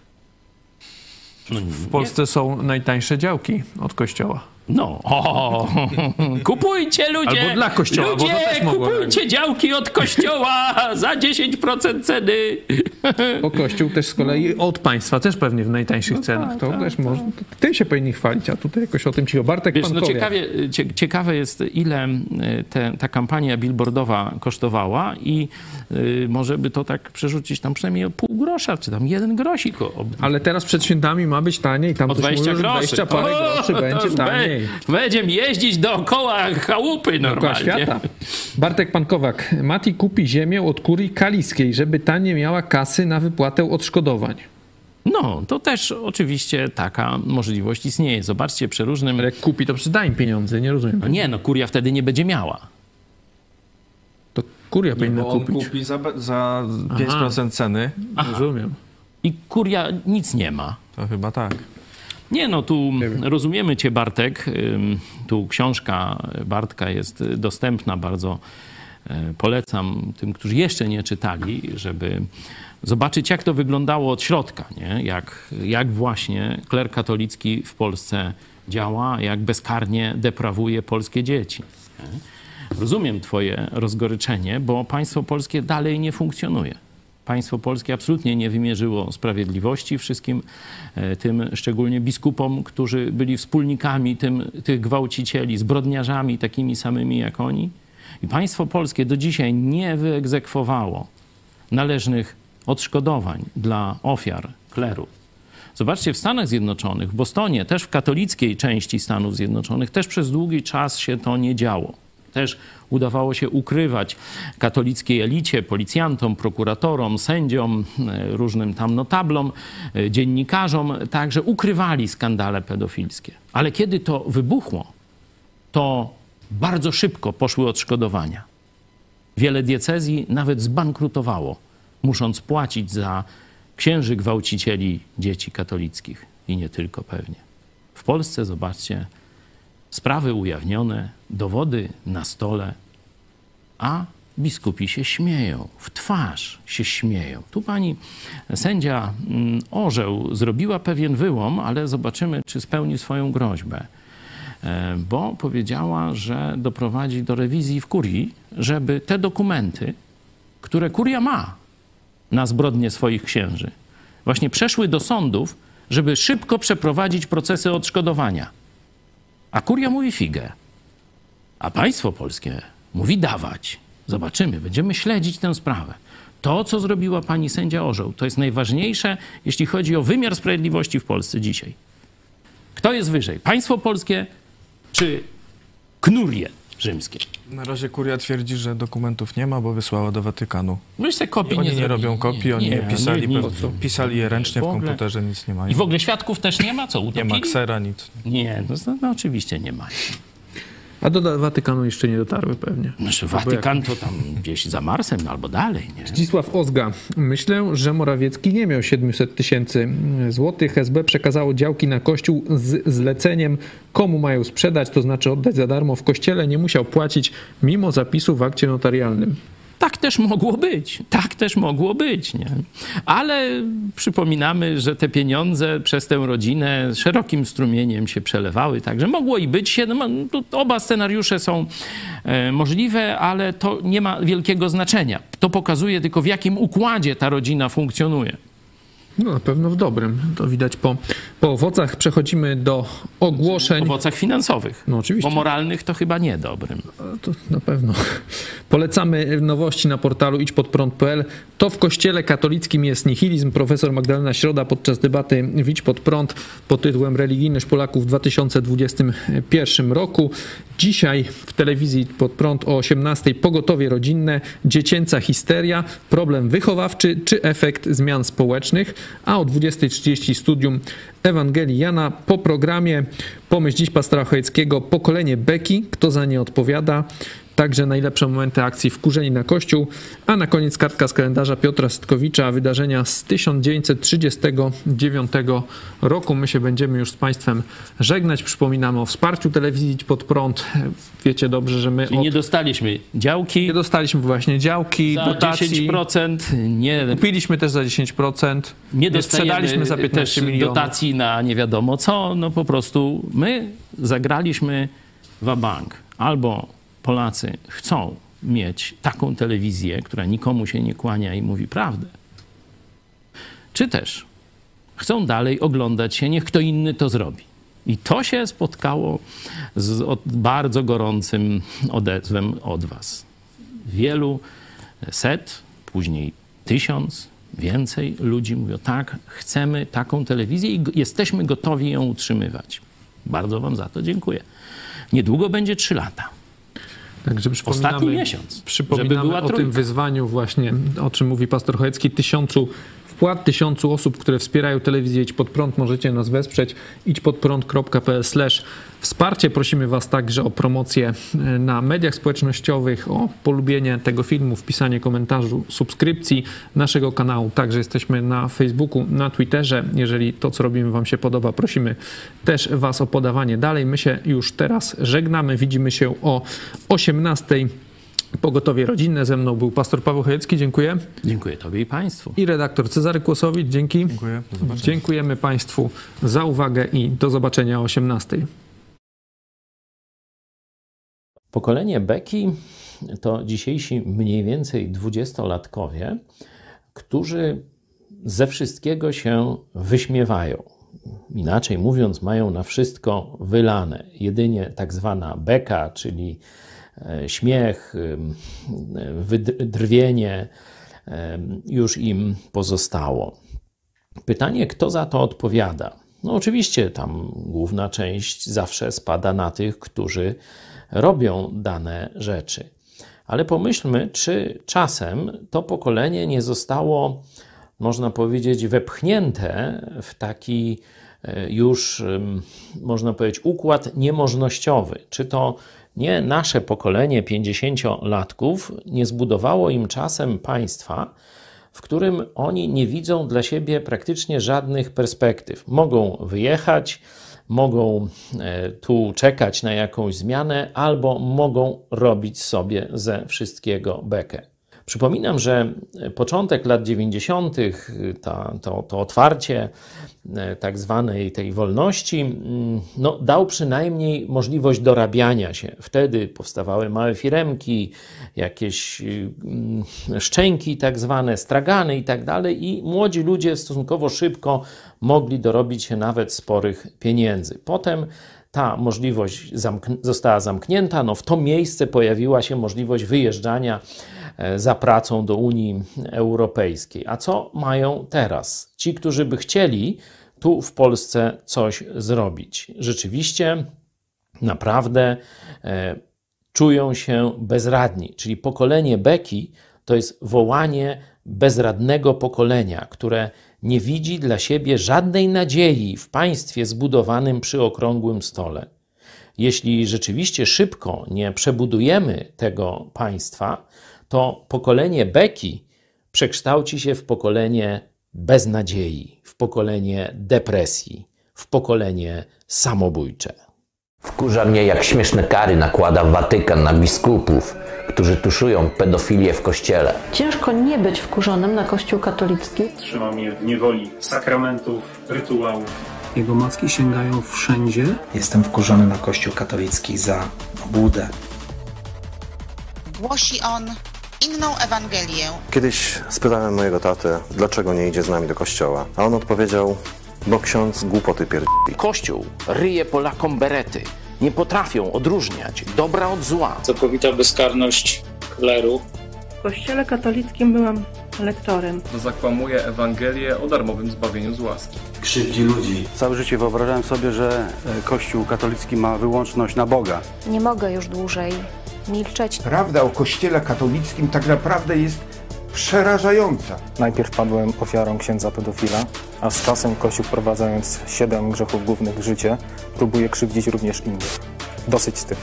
No, W Polsce są najtańsze działki od kościoła. No, o, kupujcie ludzie! Albo dla kościoła, bo to ludzie, też mogło kupujcie działki od kościoła za dziesięć procent ceny! Bo kościół też z kolei od państwa też pewnie w najtańszych cenach. To też może, to tym się powinni chwalić, a tutaj jakoś o tym cicho. Bartek Wiesz, no Pankowiak. ciekawie, cie, ciekawe jest, ile y, te, ta kampania billboardowa kosztowała i y, może by to tak przerzucić tam przynajmniej o pół grosza, czy tam jeden grosik. O, Ale teraz przed świętami ma być taniej. Tam o coś dwadzieścia mówią, że groszy. dwadzieścia parę O, groszy to będzie już taniej. be- Będziemy jeździć dookoła chałupy Dookoła normalnie. świata. Bartek Pankowak. Mati kupi ziemię od kurii kaliskiej, żeby ta nie miała kasy na wypłatę odszkodowań. No, to też oczywiście taka możliwość istnieje. Zobaczcie, przy różnym... Ale jak kupi, to przyda im pieniądze, nie rozumiem. No nie, no kuria wtedy nie będzie miała. To kuria powinna bo on kupić. kupi za, za pięć procent ceny, Rozumiem. I kuria nic nie ma. to chyba tak. Nie, no tu rozumiemy cię, Bartek. Ym, Tu książka Bartka jest dostępna bardzo. e, Polecam tym, którzy jeszcze nie czytali, żeby zobaczyć, jak to wyglądało od środka, nie? Jak, jak właśnie kler katolicki w Polsce działa, jak bezkarnie deprawuje polskie dzieci. Nie? Rozumiem twoje rozgoryczenie, bo państwo polskie dalej nie funkcjonuje. Państwo polskie absolutnie nie wymierzyło sprawiedliwości wszystkim e, tym, szczególnie biskupom, którzy byli wspólnikami tym, tych gwałcicieli, zbrodniarzami takimi samymi jak oni. I państwo polskie do dzisiaj nie wyegzekwowało należnych odszkodowań dla ofiar kleru. Zobaczcie, w Stanach Zjednoczonych, w Bostonie, też w katolickiej części Stanów Zjednoczonych, też przez długi czas się to nie działo. Też udawało się ukrywać katolickiej elicie, policjantom, prokuratorom, sędziom, e, różnym tam notablom, e, dziennikarzom, także ukrywali skandale pedofilskie. Ale kiedy to wybuchło, to bardzo szybko poszły odszkodowania. Wiele diecezji nawet zbankrutowało, musząc płacić za księży gwałcicieli dzieci katolickich. I nie tylko pewnie. W Polsce, zobaczcie, sprawy ujawnione, dowody na stole, a biskupi się śmieją, w twarz się śmieją. Tu pani sędzia mm, Orzeł zrobiła pewien wyłom, ale zobaczymy, czy spełni swoją groźbę. E, Bo powiedziała, że doprowadzi do rewizji w kurii, żeby te dokumenty, które kuria ma na zbrodnie swoich księży, właśnie przeszły do sądów, żeby szybko przeprowadzić procesy odszkodowania. A kuria mówi figę, a państwo polskie mówi dawać. Zobaczymy, będziemy śledzić tę sprawę. To, co zrobiła pani sędzia Orzeł, to jest najważniejsze, jeśli chodzi o wymiar sprawiedliwości w Polsce dzisiaj. Kto jest wyżej? Państwo polskie czy knurie rzymskie? Na razie kuria twierdzi, że dokumentów nie ma, bo wysłała do Watykanu. Myś se kopii Oni nie, nie, zrobili. robią kopii, oni nie, je pisali, nie, pe- nie, pisali je ręcznie w, w ogóle. komputerze, nic nie mają. I w ogóle świadków też nie ma? Co, Nie utopili? ma ksera, nic. Nie, no, no oczywiście nie ma. A do Watykanu jeszcze nie dotarły pewnie. Znaczy, Watykan to tam gdzieś za Marsem albo dalej, nie? Zdzisław Ozga. Myślę, że Morawiecki nie miał siedemset tysięcy złotych. S B przekazało działki na kościół z zleceniem, komu mają sprzedać, to znaczy oddać za darmo w kościele. Nie musiał płacić mimo zapisu w akcie notarialnym. Tak też mogło być, tak też mogło być, nie? Ale przypominamy, że te pieniądze przez tę rodzinę szerokim strumieniem się przelewały, także mogło i być. Oba scenariusze są e, możliwe, ale to nie ma wielkiego znaczenia. To pokazuje tylko, w jakim układzie ta rodzina funkcjonuje. No na pewno w dobrym. To widać po, po owocach. Przechodzimy do ogłoszeń. Owocach finansowych. No oczywiście. Bo moralnych to chyba nie dobrym. To na pewno. Polecamy nowości na portalu idź pod prąd kropka p l. To w kościele katolickim jest nihilizm. Profesor Magdalena Środa podczas debaty w Idź pod prąd pod tytułem Religijność Polaków w dwa tysiące dwudziestym pierwszym roku. Dzisiaj w telewizji pod prąd o osiemnastej pogotowie rodzinne, dziecięca histeria, problem wychowawczy czy efekt zmian społecznych, a o dwudziestej trzydzieści studium Ewangelii Jana. Po programie Pomyśl dziś pastora Chojeckiego, pokolenie beki, kto za nie odpowiada. Także najlepsze momenty akcji Wkurzeni na Kościół, a na koniec kartka z kalendarza Piotra Stkowicza, wydarzenia z tysiąc dziewięćset trzydziestego dziewiątego roku. My się będziemy już z Państwem żegnać. Przypominamy o wsparciu telewizji Idź pod prąd. Wiecie dobrze, że my Czyli od... nie dostaliśmy działki nie dostaliśmy właśnie działki, za dotacji. dziesięć procent, nie, Kupiliśmy też za dziesięć procent. nie dostajemy sprzedaliśmy za piętnaście też milionów. dotacji na nie wiadomo co. No po prostu my zagraliśmy wabank. Albo Polacy chcą mieć taką telewizję, która nikomu się nie kłania i mówi prawdę, czy też chcą dalej oglądać się, niech kto inny to zrobi. I to się spotkało z od, bardzo gorącym odezwem od was. Wielu set, później tysiąc, więcej ludzi mówią, tak, chcemy taką telewizję i jesteśmy gotowi ją utrzymywać. Bardzo wam za to dziękuję. Niedługo będzie trzy lata. Także przypominamy, Ostatni miesiąc, przypominamy żeby była o trójka. tym wyzwaniu właśnie, o czym mówi pastor Chojecki, tysiącu wpłat, tysiącu osób, które wspierają telewizję Idź pod prąd. Możecie nas wesprzeć. idź pod prąd kropka p l slash wsparcie. Prosimy was także o promocję na mediach społecznościowych, o polubienie tego filmu, wpisanie komentarzu, subskrypcji naszego kanału. Także jesteśmy na Facebooku, na Twitterze. Jeżeli to, co robimy, wam się podoba, prosimy też was o podawanie dalej. My się już teraz żegnamy. Widzimy się o osiemnastej. Pogotowie rodzinne. Ze mną był pastor Paweł Chojecki. Dziękuję. Dziękuję tobie i państwu. I redaktor Cezary Kłosowicz. Dzięki. Dziękuję. Do zobaczenia. Dziękujemy państwu za uwagę i do zobaczenia o osiemnastej. Pokolenie beki to dzisiejsi mniej więcej dwudziestolatkowie, którzy ze wszystkiego się wyśmiewają. Inaczej mówiąc, mają na wszystko wylane. Jedynie tak zwana beka, czyli śmiech, wydrwienie już im pozostało. Pytanie, kto za to odpowiada? No oczywiście tam główna część zawsze spada na tych, którzy robią dane rzeczy. Ale pomyślmy, czy czasem to pokolenie nie zostało, można powiedzieć, wepchnięte w taki już, można powiedzieć, układ niemożnościowy. Czy to nie nasze pokolenie pięćdziesięciolatków nie zbudowało im czasem państwa, w którym oni nie widzą dla siebie praktycznie żadnych perspektyw. Mogą wyjechać, mogą tu czekać na jakąś zmianę, albo mogą robić sobie ze wszystkiego bekę. Przypominam, że początek lat dziewięćdziesiątych, ta, to, to otwarcie tak zwanej tej wolności, no, dał przynajmniej możliwość dorabiania się. Wtedy powstawały małe firemki, jakieś szczęki tak zwane, stragany i tak dalej i młodzi ludzie stosunkowo szybko mogli dorobić się nawet sporych pieniędzy. Potem ta możliwość zamk- została zamknięta, no w to miejsce pojawiła się możliwość wyjeżdżania za pracą do Unii Europejskiej. A co mają teraz? Ci, którzy by chcieli tu w Polsce coś zrobić. Rzeczywiście, naprawdę e, czują się bezradni. Czyli pokolenie beki to jest wołanie bezradnego pokolenia, które nie widzi dla siebie żadnej nadziei w państwie zbudowanym przy okrągłym stole. Jeśli rzeczywiście szybko nie przebudujemy tego państwa, to pokolenie beki przekształci się w pokolenie beznadziei, w pokolenie depresji, w pokolenie samobójcze. Wkurza mnie, jak śmieszne kary nakłada Watykan na biskupów, którzy tuszują pedofilię w kościele. Ciężko nie być wkurzonym na Kościół katolicki. Trzyma mnie w niewoli sakramentów, rytuałów. Jego macki sięgają wszędzie. Jestem wkurzony na Kościół katolicki za obłudę. Głosi on inną Ewangelię. Kiedyś spytałem mojego tatę, dlaczego nie idzie z nami do kościoła, a on odpowiedział, bo ksiądz głupoty pierdzi. Kościół ryje Polakom berety. Nie potrafią odróżniać dobra od zła. Całkowita bezkarność kleru. W Kościele katolickim byłam lektorem. Zakłamuje Ewangelię o darmowym zbawieniu z łaski. Krzywdzi ludzi. Całe życie wyobrażałem sobie, że Kościół katolicki ma wyłączność na Boga. Nie mogę już dłużej milczeć. Prawda o Kościele katolickim tak naprawdę jest przerażająca. Najpierw padłem ofiarą księdza pedofila, a z czasem Kościół, wprowadzając siedem grzechów głównych w życie, próbuje krzywdzić również innych. Dosyć z tym.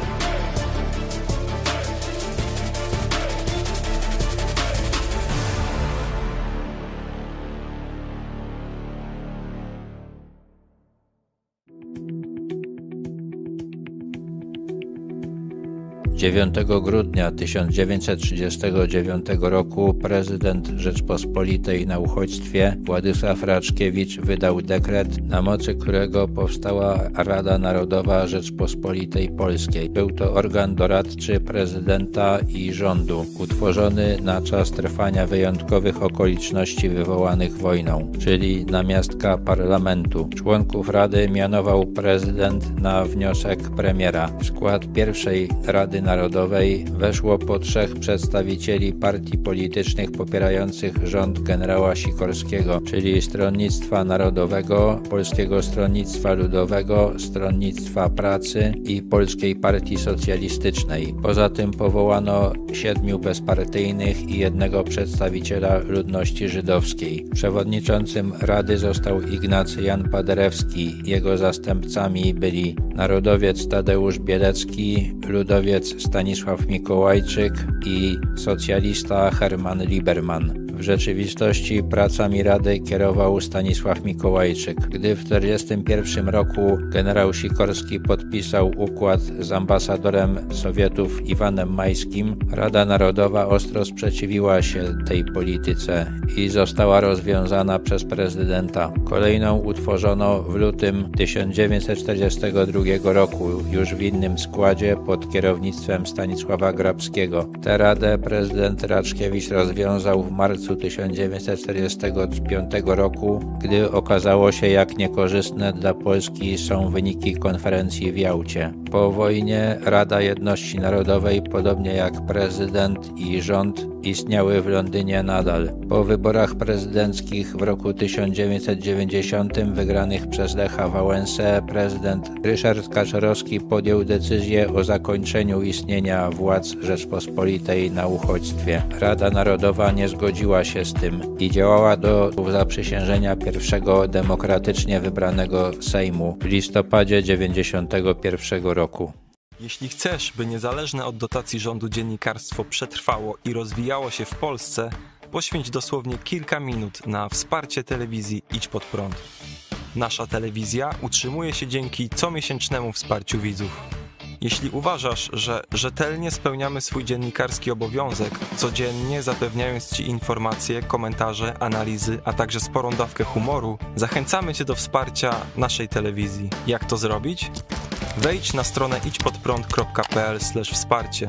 dziewiątego grudnia tysiąc dziewięćset trzydziestego dziewiątego roku prezydent Rzeczpospolitej na uchodźstwie Władysław Raczkiewicz wydał dekret, na mocy którego powstała Rada Narodowa Rzeczpospolitej Polskiej. Był to organ doradczy prezydenta i rządu, utworzony na czas trwania wyjątkowych okoliczności wywołanych wojną, czyli namiastka parlamentu. Członków Rady mianował prezydent na wniosek premiera. W skład pierwszej Rady Narodowej weszło po trzech przedstawicieli partii politycznych popierających rząd generała Sikorskiego, czyli Stronnictwa Narodowego, Polskiego Stronnictwa Ludowego, Stronnictwa Pracy i Polskiej Partii Socjalistycznej. Poza tym powołano siedmiu bezpartyjnych i jednego przedstawiciela ludności żydowskiej. Przewodniczącym Rady został Ignacy Jan Paderewski. Jego zastępcami byli narodowiec Tadeusz Bielecki, ludowiec Stanisław Mikołajczyk i socjalista Herman Lieberman. W rzeczywistości pracami Rady kierował Stanisław Mikołajczyk. Gdy w tysiąc dziewięćset czterdziestym pierwszym roku generał Sikorski podpisał układ z ambasadorem Sowietów Iwanem Majskim, Rada Narodowa ostro sprzeciwiła się tej polityce i została rozwiązana przez prezydenta. Kolejną utworzono w lutym tysiąc dziewięćset czterdziestego drugiego roku, już w innym składzie pod kierownictwem Stanisława Grabskiego. Tę radę prezydent Raczkiewicz rozwiązał w marcu tysiąc dziewięćset czterdziestego piątego roku, gdy okazało się, jak niekorzystne dla Polski są wyniki konferencji w Jałcie. Po wojnie Rada Jedności Narodowej, podobnie jak prezydent i rząd, istniały w Londynie nadal. Po wyborach prezydenckich w roku tysiąc dziewięćset dziewięćdziesiątym wygranych przez Lecha Wałęsę, prezydent Ryszard Kaczorowski podjął decyzję o zakończeniu istnienia władz Rzeczpospolitej na uchodźstwie. Rada Narodowa nie zgodziła się z tym i działała do zaprzysiężenia pierwszego demokratycznie wybranego Sejmu w listopadzie dziewięćdziesiątego pierwszego roku. Jeśli chcesz, by niezależne od dotacji rządu dziennikarstwo przetrwało i rozwijało się w Polsce, poświęć dosłownie kilka minut na wsparcie telewizji Idź Pod Prąd. Nasza telewizja utrzymuje się dzięki comiesięcznemu wsparciu widzów. Jeśli uważasz, że rzetelnie spełniamy swój dziennikarski obowiązek, codziennie zapewniając Ci informacje, komentarze, analizy, a także sporą dawkę humoru, zachęcamy Cię do wsparcia naszej telewizji. Jak to zrobić? Wejdź na stronę idźpodprąd kropka p l slash wsparcie.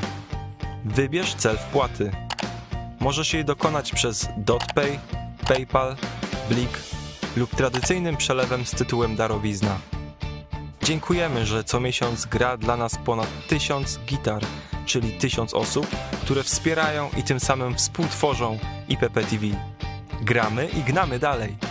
Wybierz cel wpłaty. Możesz jej dokonać przez DotPay, PayPal, Blik lub tradycyjnym przelewem z tytułem darowizna. Dziękujemy, że co miesiąc gra dla nas ponad tysiąc gitar, czyli tysiąc osób, które wspierają i tym samym współtworzą I P P T V. Gramy i gnamy dalej.